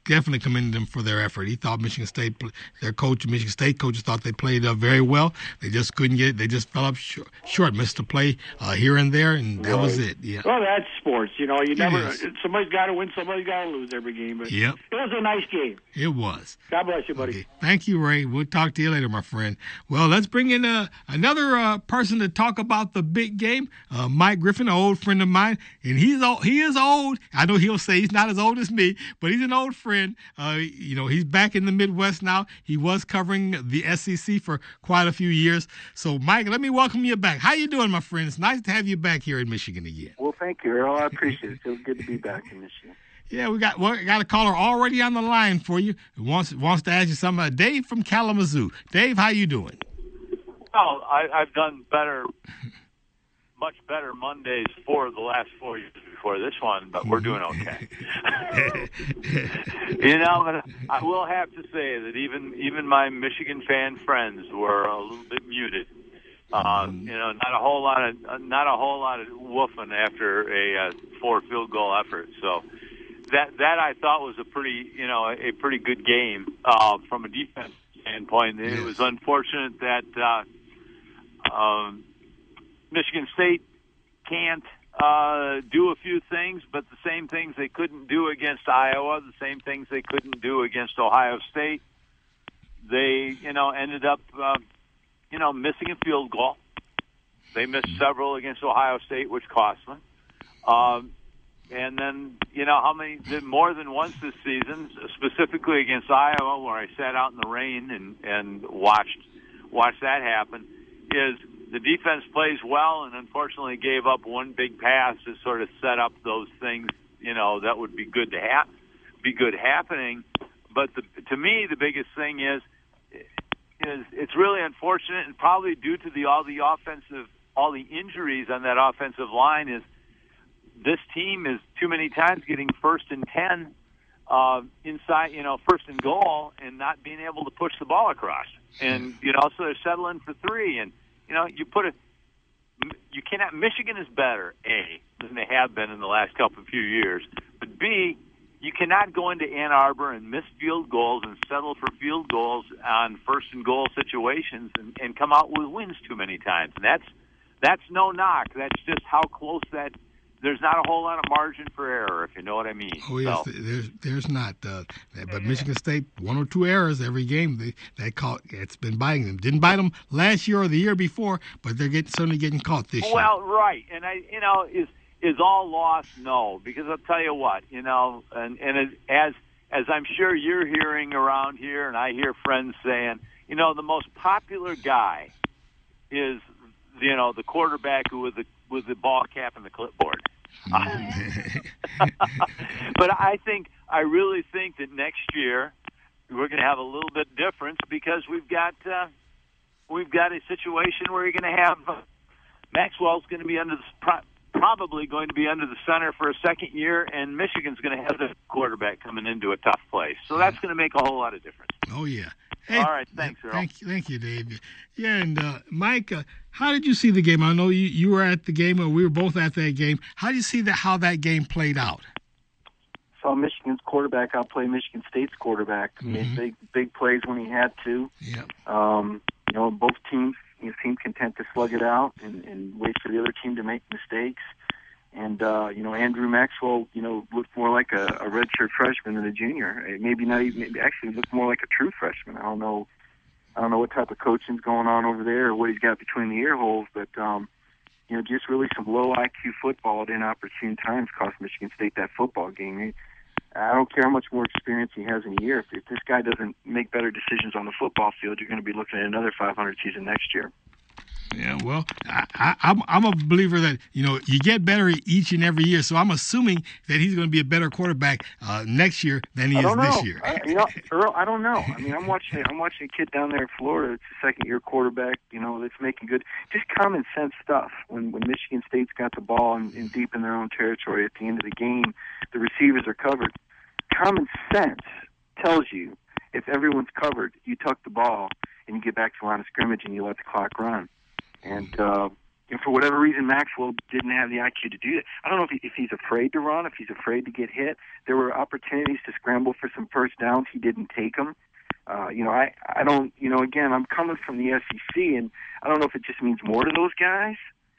definitely commended them for their effort. He thought Michigan State, their coach, Michigan State coaches thought they played uh, very well. They just couldn't get it. They just fell up short, short missed a play uh, here and there, and that right. was it. Yeah. Well, that's sports. You know, you It never. is. Somebody's got to win. Somebody's got to lose every game. But Yep. it was a nice game. It was. God bless you, buddy. Okay. Thank you, Ray. We'll talk to you later, my friend. Well, let's bring in uh, another uh, person to talk about the big game. Uh, Mike Griffin, an old friend of mine, and he's old, he is old. I know he'll say he's not as old as me, but he's an old friend. Uh, you know, he's back in the Midwest now. He was covering the S E C for quite a few years. So, Mike, let me welcome you back. How you doing, my friend? It's nice to have you back here in Michigan again. Well, thank you, Earl. I appreciate it. It feels good to be back in Michigan. Yeah, we got we got a caller already on the line for you. Who wants wants to ask you something. Uh, Dave from Kalamazoo. Dave, how you doing? Oh, I, I've done better, much better Mondays for the last four years before this one, but we're doing okay. You know, but I will have to say that even even my Michigan fan friends were a little bit muted. Um, you know, not a whole lot of not a whole lot of woofing after a uh, four field goal effort. So. That that I thought was a pretty you know a pretty good game uh, from a defense standpoint. It was unfortunate that uh, um, Michigan State can't uh, do a few things, but the same things they couldn't do against Iowa, the same things they couldn't do against Ohio State. They you know ended up uh, you know missing a field goal. They missed several against Ohio State, which cost them. Um, And then, you know, how many, more than once this season, specifically against Iowa, where I sat out in the rain and, and watched watched that happen, is the defense plays well and unfortunately gave up one big pass to sort of set up those things, you know, that would be good to have, be good happening. But the, to me, the biggest thing is, is it's really unfortunate, and probably due to the all the offensive, all the injuries on that offensive line, is this team is too many times getting first and ten uh, inside, you know, first and goal, and not being able to push the ball across. And you know, so they're settling for three. And you know, you put a, you cannot. Michigan is better, A, than they have been in the last couple of few years. But B, you cannot go into Ann Arbor and miss field goals and settle for field goals on first and goal situations and, and come out with wins too many times. And that's that's no knock. That's just how close that. There's not a whole lot of margin for error, if you know what I mean. Oh yes, so. there's there's not. Uh, but Michigan State, one or two errors every game. They they caught. It's been biting them. Didn't bite them last year or the year before, but they're getting certainly getting caught this well, year. Well, right, and I, you know, is is all lost? No, because I'll tell you what, you know, and and as as I'm sure you're hearing around here, and I hear friends saying, you know, the most popular guy is, you know, the quarterback who with the with the ball cap and the clipboard. But I think, I really think that next year we're going to have a little bit difference because we've got uh, we've got a situation where you're going to have uh, Maxwell's going to be under the pro- probably going to be under the center for a second year, and Michigan's going to have the quarterback coming into a tough place. So that's going to make a whole lot of difference. Oh yeah. Hey, all right, thanks, Earl. Thank you, thank you, Dave. Yeah, and uh, Mike, uh, how did you see the game? I know you, you were at the game, or we were both at that game. How did you see that? How that game played out? Saw Michigan's quarterback outplay Michigan State's quarterback. Mm-hmm. Made big, big plays when he had to. Yeah. Um, you know, both teams you know, seemed content to slug it out and, and wait for the other team to make mistakes. And, uh, you know, Andrew Maxwell, you know, looked more like a, a redshirt freshman than a junior. Maybe not even, maybe actually looked more like a true freshman. I don't know. I don't know what type of coaching's going on over there or what he's got between the ear holes, but, um, you know, just really some low I Q football at inopportune times cost Michigan State that football game. I don't care how much more experience he has in a year. If, if this guy doesn't make better decisions on the football field, you're going to be looking at another five hundred season next year. Yeah, well, I, I, I'm I'm a believer that, you know, you get better each and every year. So I'm assuming that he's going to be a better quarterback uh, next year than he I is don't know. this year. I, you know, Earl, I don't know. I mean, I'm watching I'm watching a kid down there in Florida. It's a second year quarterback. You know, that's making good, just common sense stuff. When when Michigan State's got the ball and, and deep in their own territory at the end of the game, the receivers are covered. Common sense tells you if everyone's covered, you tuck the ball and you get back to the line of scrimmage and you let the clock run. And, uh, and for whatever reason, Maxwell didn't have the I Q to do that. I don't know if, he, if he's afraid to run, if he's afraid to get hit. There were opportunities to scramble for some first downs. He didn't take them. Uh, you know, I, I don't, you know, again, I'm coming from the S E C, and I don't know if it just means more to those guys.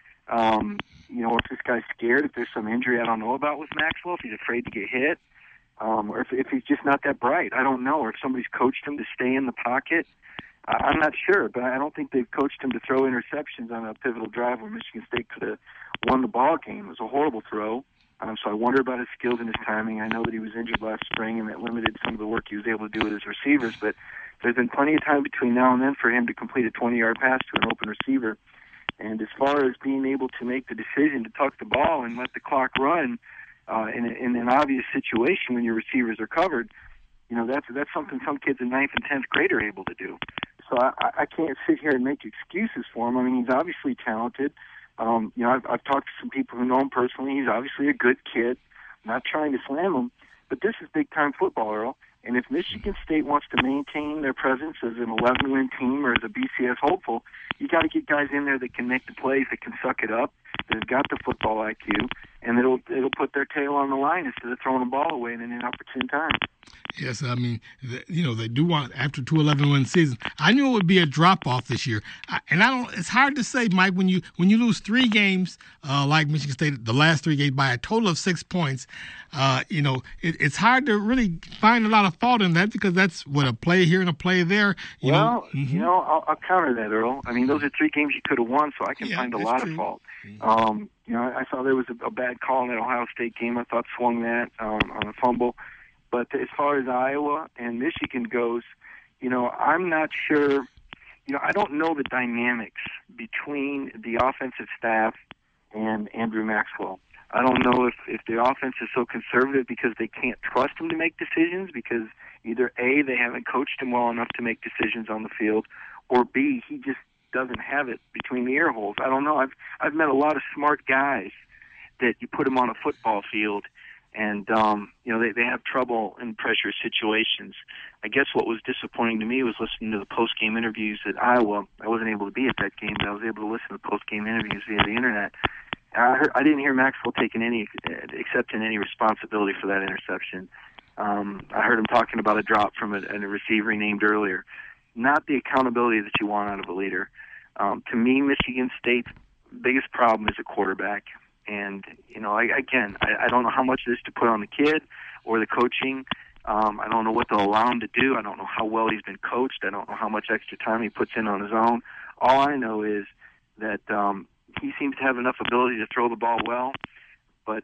Um, you know, if this guy's scared, if there's some injury I don't know about with Maxwell, if he's afraid to get hit, um, or if, if he's just not that bright. I don't know. Or if somebody's coached him to stay in the pocket. I, I'm not sure, but I don't think they've coached him to throw interceptions on a pivotal drive where Michigan State could have won the ball game. It was a horrible throw. Um, so I wonder about his skills and his timing. I know that he was injured last spring, and that limited some of the work he was able to do with his receivers. But there's been plenty of time between now and then for him to complete a twenty-yard pass to an open receiver. And as far as being able to make the decision to tuck the ball and let the clock run uh, in, a, in an obvious situation when your receivers are covered, you know, that's that's something some kids in ninth and tenth grade are able to do. So I, I can't sit here and make excuses for him. I mean, he's obviously talented. Um, you know, I've, I've talked to some people who know him personally. He's obviously a good kid. I'm not trying to slam him, but this is big-time football, Earl. And if Michigan State wants to maintain their presence as an eleven-win team or as a B C S hopeful, you got to get guys in there that can make the plays, that can suck it up, that have got the football I Q, and it'll it'll put their tail on the line instead of throwing the ball away in an inopportune time. Yes, I mean, you know, they do want, after two eleven-win seasons, I knew it would be a drop-off this year. I, and I don't, it's hard to say, Mike, when you when you lose three games, uh, like Michigan State, the last three games, by a total of six points, uh, you know, it, it's hard to really find a lot of fault in that because that's what a play here and a play there. You well, know, mm-hmm. you know, I'll, I'll counter that, Earl. I mean, those are three games you could have won, so I can yeah, find a lot true. of fault. Um, you know, I, I saw there was a, a bad call in that Ohio State game. I thought swung that um, on a fumble. But as far as Iowa and Michigan goes, you know, I'm not sure. You know, I don't know the dynamics between the offensive staff and Andrew Maxwell. I don't know if, if the offense is so conservative because they can't trust him to make decisions because either A, they haven't coached him well enough to make decisions on the field, or B, he just doesn't have it between the ear holes. I don't know. I've I've met a lot of smart guys that you put them on a football field and, um, you know, they, they have trouble in pressure situations. I guess what was disappointing to me was listening to the post-game interviews at Iowa. I wasn't able to be at that game, but I was able to listen to post-game interviews via the Internet. I, heard, I didn't hear Maxwell taking any, accepting any responsibility for that interception. Um, I heard him talking about a drop from a, a receiver he named earlier. Not the accountability that you want out of a leader. Um, to me, Michigan State's biggest problem is a quarterback. And, you know, I, again, I, I don't know how much it is to put on the kid or the coaching. Um, I don't know what they'll allow him to do. I don't know how well he's been coached. I don't know how much extra time he puts in on his own. All I know is that um, he seems to have enough ability to throw the ball well. But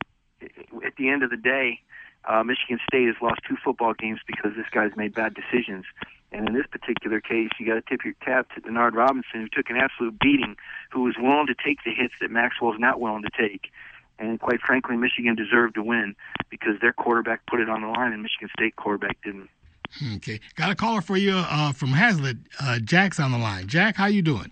at the end of the day, uh, Michigan State has lost two football games because this guy's made bad decisions. And in this particular case, you got to tip your cap to Denard Robinson, who took an absolute beating, who was willing to take the hits that Maxwell's not willing to take. And quite frankly, Michigan deserved to win because their quarterback put it on the line, and Michigan State quarterback didn't. Okay, got a caller for you uh, from Hazlitt. Uh, Jack's on the line. Jack, how you doing?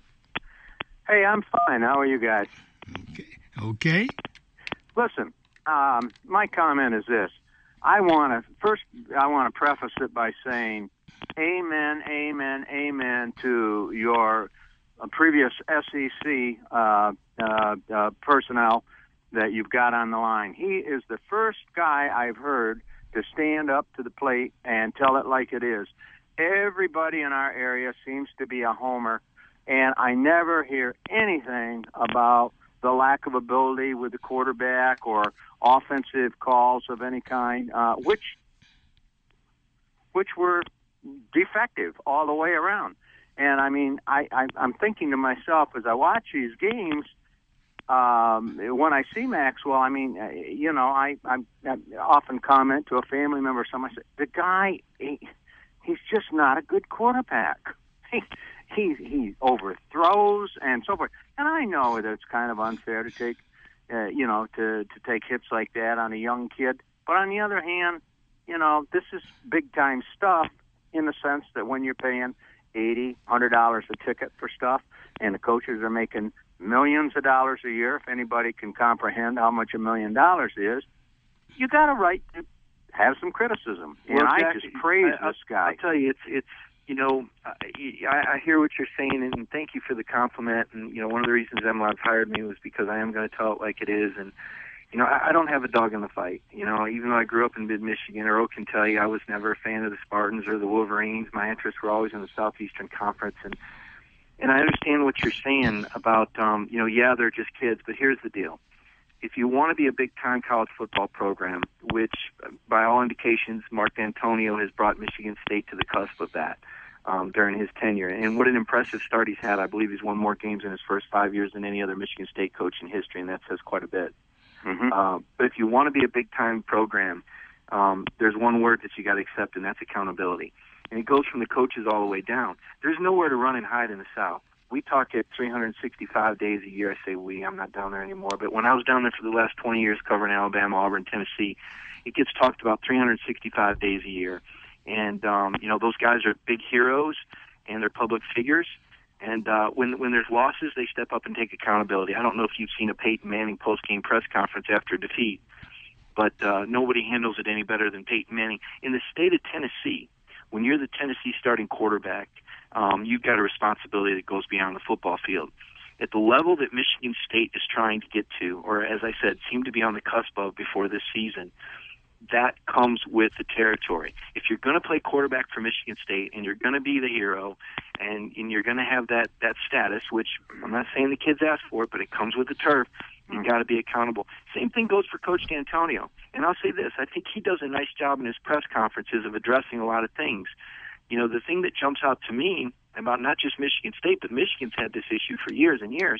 Hey, I'm fine. How are you guys? Okay. Okay. Listen, um, my comment is this: I want to first, I want to preface it by saying, amen, amen, amen to your uh, previous S E C uh, uh, uh, personnel that you've got on the line. He is the first guy I've heard to stand up to the plate and tell it like it is. Everybody in our area seems to be a homer, and I never hear anything about the lack of ability with the quarterback or offensive calls of any kind, uh, which which were defective all the way around. And I mean, I, I, I'm thinking to myself as I watch these games, um, when I see Maxwell, I mean, you know, I, I, I often comment to a family member or someone, I say, the guy, he, he's just not a good quarterback. He, he, he overthrows and so forth. And I know that it's kind of unfair to take, uh, you know, to, to take hits like that on a young kid. But on the other hand, you know, this is big-time stuff, in the sense that when you're paying eighty dollars, one hundred dollars a ticket for stuff, and the coaches are making millions of dollars a year, if anybody can comprehend how much a million dollars is, you got a right to have some criticism. And well, I Jack, just praise I, this guy. I'll tell you, it's it's you know, I, I hear what you're saying, and thank you for the compliment. And, you know, one of the reasons M L O T hired me was because I am going to tell it like it is. And, you know, I, I don't have a dog in the fight. You know, even though I grew up in mid-Michigan, Earl can tell you I was never a fan of the Spartans or the Wolverines. My interests were always in the Southeastern Conference. And, and I understand what you're saying about, um, you know, yeah, they're just kids, but here's the deal. If you want to be a big-time college football program, which by all indications Mark D'Antonio has brought Michigan State to the cusp of that um, during his tenure, and what an impressive start he's had. I believe he's won more games in his first five years than any other Michigan State coach in history, and that says quite a bit. Mm-hmm. Uh, but if you want to be a big-time program, um, there's one word that you got to accept, and that's accountability. And it goes from the coaches all the way down. There's nowhere to run and hide in the South. We talk it three hundred sixty-five days a year. I say we, I'm not down there anymore. But when I was down there for the last twenty years covering Alabama, Auburn, Tennessee, it gets talked about three hundred sixty-five days a year. And, um, you know, those guys are big heroes and they're public figures. And uh, when when there's losses, they step up and take accountability. I don't know if you've seen a Peyton Manning post-game press conference after defeat, but uh, nobody handles it any better than Peyton Manning. In the state of Tennessee, when you're the Tennessee starting quarterback, Um, you've got a responsibility that goes beyond the football field. At the level that Michigan State is trying to get to, or as I said, seem to be on the cusp of before this season, that comes with the territory. If you're going to play quarterback for Michigan State and you're going to be the hero and, and you're going to have that, that status, which I'm not saying the kids ask for it, but it comes with the turf, you've got to be accountable. Same thing goes for Coach D'Antonio. And I'll say this, I think he does a nice job in his press conferences of addressing a lot of things. You know, the thing that jumps out to me about not just Michigan State, but Michigan's had this issue for years and years,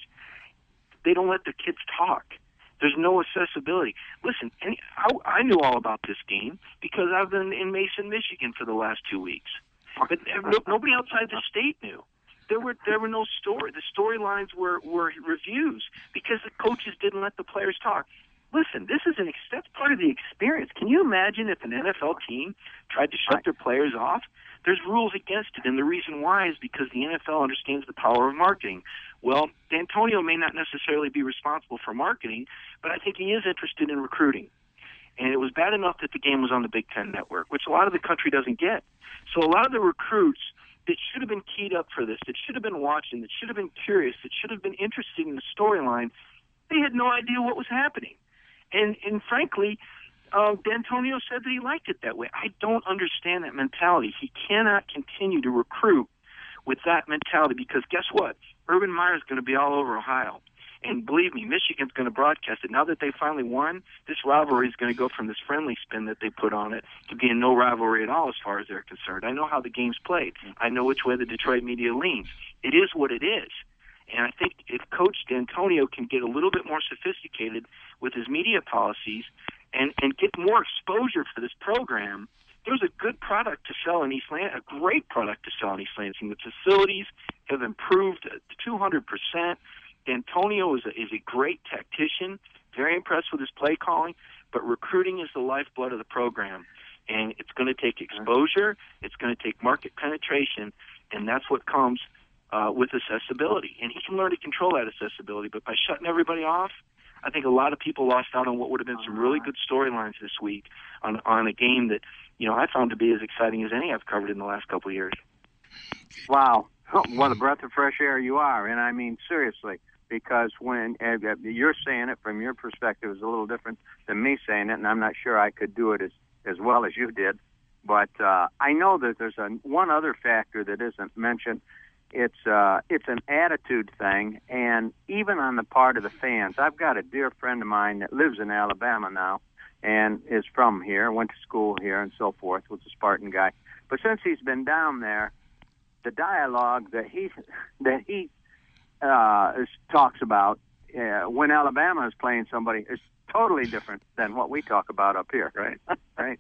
they don't let their kids talk. There's no accessibility. Listen, any, I, I knew all about this game because I've been in Mason, Michigan for the last two weeks. But no, nobody outside the state knew. There were there were no story. The storylines were, were reviews because the coaches didn't let the players talk. Listen, this is an that's part of the experience. Can you imagine if an N F L team tried to shut their players off? There's rules against it, and the reason why is because the N F L understands the power of marketing. Well, D'Antonio may not necessarily be responsible for marketing, but I think he is interested in recruiting. And it was bad enough that the game was on the Big Ten Network, which a lot of the country doesn't get. So a lot of the recruits that should have been keyed up for this, that should have been watching, that should have been curious, that should have been interested in the storyline, they had no idea what was happening. And, and frankly, uh, D'Antonio said that he liked it that way. I don't understand that mentality. He cannot continue to recruit with that mentality because guess what? Urban Meyer is going to be all over Ohio. And believe me, Michigan's going to broadcast it. Now that they finally won, this rivalry is going to go from this friendly spin that they put on it to being no rivalry at all as far as they're concerned. I know how the game's played. I know which way the Detroit media leans. It is what it is. And I think if Coach D'Antonio can get a little bit more sophisticated with his media policies and, and get more exposure for this program, there's a good product to sell in East Lansing, a great product to sell in East Lansing. The facilities have improved two hundred percent. D'Antonio is a, is a great tactician, very impressed with his play calling, but recruiting is the lifeblood of the program. And it's going to take exposure, it's going to take market penetration, and that's what comes uh, with accessibility. And he can learn to control that accessibility, but by shutting everybody off, I think a lot of people lost out on what would have been some really good storylines this week on, on a game that, you know, I found to be as exciting as any I've covered in the last couple of years. Wow. What a breath of fresh air you are. And I mean, seriously. Because when uh, you're saying it from your perspective is a little different than me saying it, and I'm not sure I could do it as, as well as you did. But uh, I know that there's a, one other factor that isn't mentioned. It's uh, it's an attitude thing, and even on the part of the fans. I've got a dear friend of mine that lives in Alabama now and is from here, went to school here and so forth, was a Spartan guy. But since he's been down there, the dialogue that he that he Uh, talks about uh, when Alabama is playing somebody is totally different than what we talk about up here, right? Right.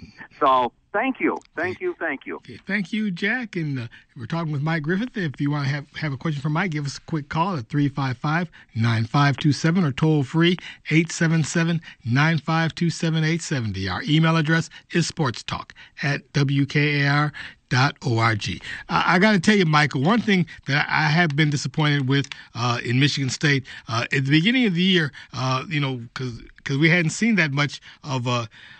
So thank you, thank you, thank you. Okay, thank you, Jack. And uh, we're talking with Mike Griffith. If you want to have, have a question for Mike, give us a quick call at three five five, nine five two seven or toll free eight seven seven, nine five two seven, eight seven zero. Our email address is sportstalk at W K A R dot org. Uh, I got to tell you, Michael, one thing that I have been disappointed with uh, in Michigan State uh, at the beginning of the year, uh, you know, because because we hadn't seen that much of a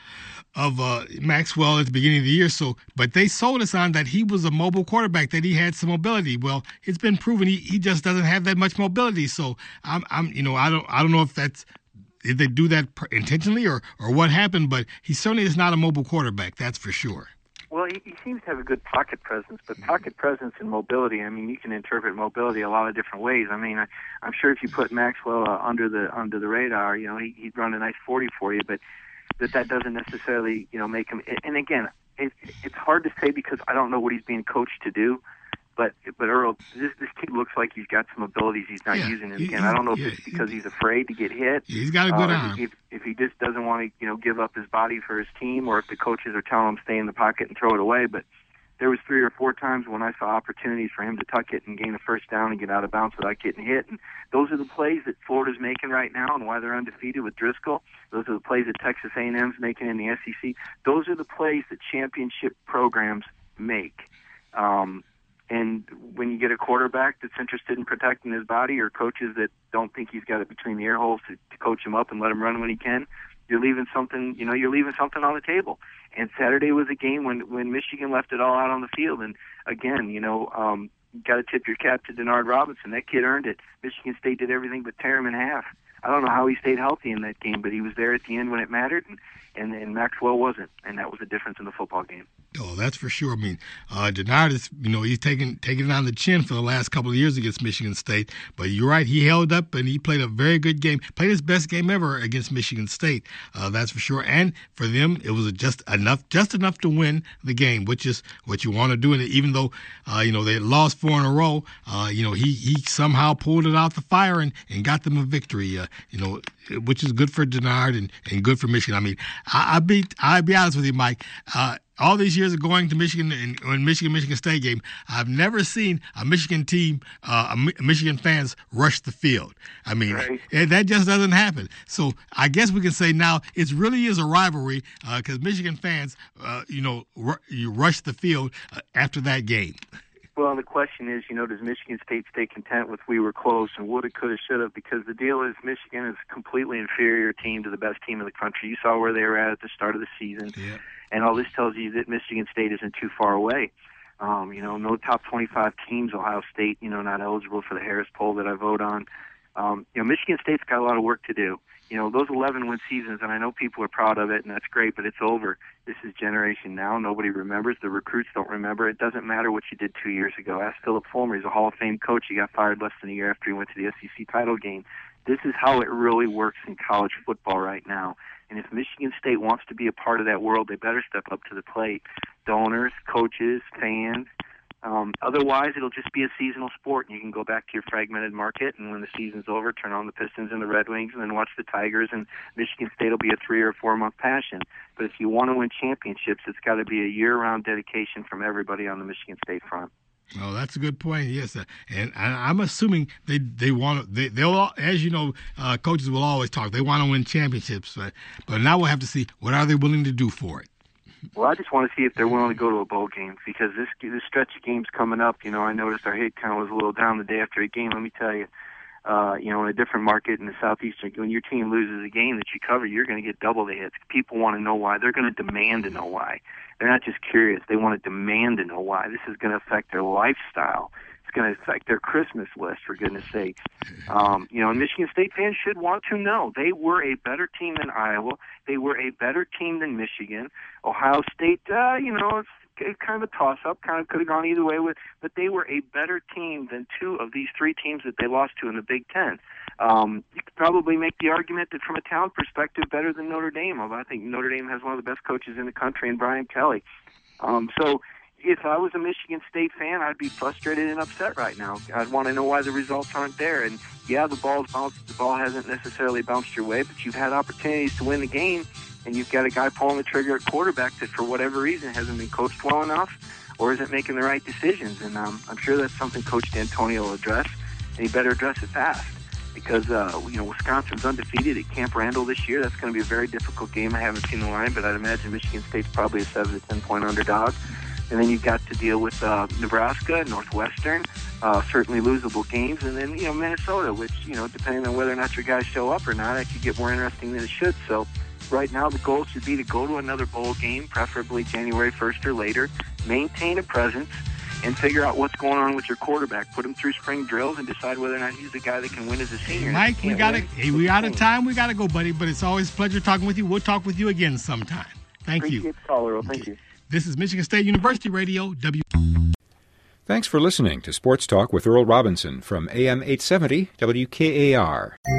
of uh, Maxwell at the beginning of the year. So, but they sold us on that he was a mobile quarterback, that he had some mobility. Well, it's been proven he, he just doesn't have that much mobility. So, I'm, I'm, you know, I don't, I don't know if that's if they do that intentionally or or what happened, but he certainly is not a mobile quarterback. That's for sure. Well, he, he seems to have a good pocket presence, but pocket presence and mobility, I mean, you can interpret mobility a lot of different ways. I mean, I, I'm sure if you put Maxwell uh, under the under the radar, you know, he, he'd run a nice forty for you, but that that doesn't necessarily, you know, make him. And again, it, it's hard to say because I don't know what he's being coached to do. But but Earl, this this kid looks like he's got some abilities he's not yeah, using. And he, again, I don't know if yeah, it's because he's afraid to get hit. He's got a good uh, arm. If, if he just doesn't want to, you know, give up his body for his team, or if the coaches are telling him stay in the pocket and throw it away. But there was three or four times when I saw opportunities for him to tuck it and gain a first down and get out of bounds without getting hit. And those are the plays that Florida's making right now, and why they're undefeated with Driscoll. Those are the plays that Texas A and M's making in the S E C. Those are the plays that championship programs make. Um, And when you get a quarterback that's interested in protecting his body, or coaches that don't think he's got it between the ear holes to, to coach him up and let him run when he can, you're leaving something, you know, you're leaving something on the table. And Saturday was a game when, when Michigan left it all out on the field. And again, you know, um, you got to tip your cap to Denard Robinson. That kid earned it. Michigan State did everything but tear him in half. I don't know how he stayed healthy in that game, but he was there at the end when it mattered, and, and, and Maxwell wasn't, and that was the difference in the football game. Oh, that's for sure. I mean, uh, Denard is, you know, he's taking taking it on the chin for the last couple of years against Michigan State. But you're right, he held up and he played a very good game. Played his best game ever against Michigan State. Uh, that's for sure. And for them, it was just enough, just enough to win the game, which is what you want to do. And even though, uh, you know, they lost four in a row, uh, you know, he he somehow pulled it out the fire and, and got them a victory. Uh, you know, which is good for Denard and, and good for Michigan. I mean, I, I be I'll be honest with you, Mike. Uh, all these years of going to Michigan and in Michigan Michigan State game, I've never seen a Michigan team, uh, a Michigan fans rush the field. I mean, right. That just doesn't happen. So I guess we can say now it really is a rivalry because uh, Michigan fans, uh, you know, r- you rush the field uh, after that game. Well, the question is, you know, does Michigan State stay content with we were close and woulda, coulda, shoulda? Because the deal is Michigan is a completely inferior team to the best team in the country. You saw where they were at at the start of the season. Yeah. And all this tells you that Michigan State isn't too far away. Um, you know, no top twenty-five teams. Ohio State, you know, not eligible for the Harris poll that I vote on. Um, you know, Michigan State's got a lot of work to do. You know, those eleven-win seasons, and I know people are proud of it, and that's great, but it's over. This is generation now. Nobody remembers. The recruits don't remember. It doesn't matter what you did two years ago. Ask Philip Fulmer. He's a Hall of Fame coach. He got fired less than a year after he went to the S E C title game. This is how it really works in college football right now. And if Michigan State wants to be a part of that world, they better step up to the plate. Donors, coaches, fans. Um, otherwise, it'll just be a seasonal sport, and you can go back to your fragmented market, and when the season's over, turn on the Pistons and the Red Wings, and then watch the Tigers, and Michigan State will be a three- or four-month passion. But if you want to win championships, it's got to be a year-round dedication from everybody on the Michigan State front. Oh, that's a good point. Yes, uh, and I, I'm assuming they they want they they'll as you know, uh, coaches will always talk. They want to win championships, but but now we'll have to see what are they willing to do for it. Well, I just want to see if they're willing to go to a bowl game because this this stretch of games coming up. You know, I noticed our hit count was a little down the day after a game. Let me tell you, uh, you know, in a different market in the Southeast, when your team loses a game that you cover, you're going to get double the hits. People want to know why. They're going to demand to know why. They're not just curious. They want to demand to know why. This is going to affect their lifestyle. It's going to affect their Christmas list, for goodness sakes. Um, you know, and Michigan State fans should want to know. They were a better team than Iowa. They were a better team than Michigan. Ohio State, uh, you know, it's, it's kind of a toss-up. Kind of could have gone either way with, but they were a better team than two of these three teams that they lost to in the Big Ten. Um, you could probably make the argument that from a talent perspective, better than Notre Dame. Although I think Notre Dame has one of the best coaches in the country in Brian Kelly. Um, so if I was a Michigan State fan, I'd be frustrated and upset right now. I'd want to know why the results aren't there. And yeah, the ball's bounced. The ball hasn't necessarily bounced your way, but you've had opportunities to win the game, and you've got a guy pulling the trigger at quarterback that, for whatever reason, hasn't been coached well enough or isn't making the right decisions. And um, I'm sure that's something Coach D'Antonio will address, and he better address it fast. Because, uh, you know, Wisconsin's undefeated at Camp Randall this year. That's going to be a very difficult game. I haven't seen the line, but I'd imagine Michigan State's probably a seven to ten point underdog. And then you've got to deal with uh, Nebraska, Northwestern, uh, certainly losable games. And then, you know, Minnesota, which, you know, depending on whether or not your guys show up or not, it could get more interesting than it should. So right now the goal should be to go to another bowl game, preferably January first or later, maintain a presence, and figure out what's going on with your quarterback. Put him through spring drills and decide whether or not he's the guy that can win as a senior. Mike, we got to hey, we out of time. We got to go, buddy. But it's always a pleasure talking with you. We'll talk with you again sometime. Thank Appreciate you. The call, Earl. Thank you. This is Michigan State University Radio. W. Thanks for listening to Sports Talk with Earl Robinson from A M eight seventy W K A R.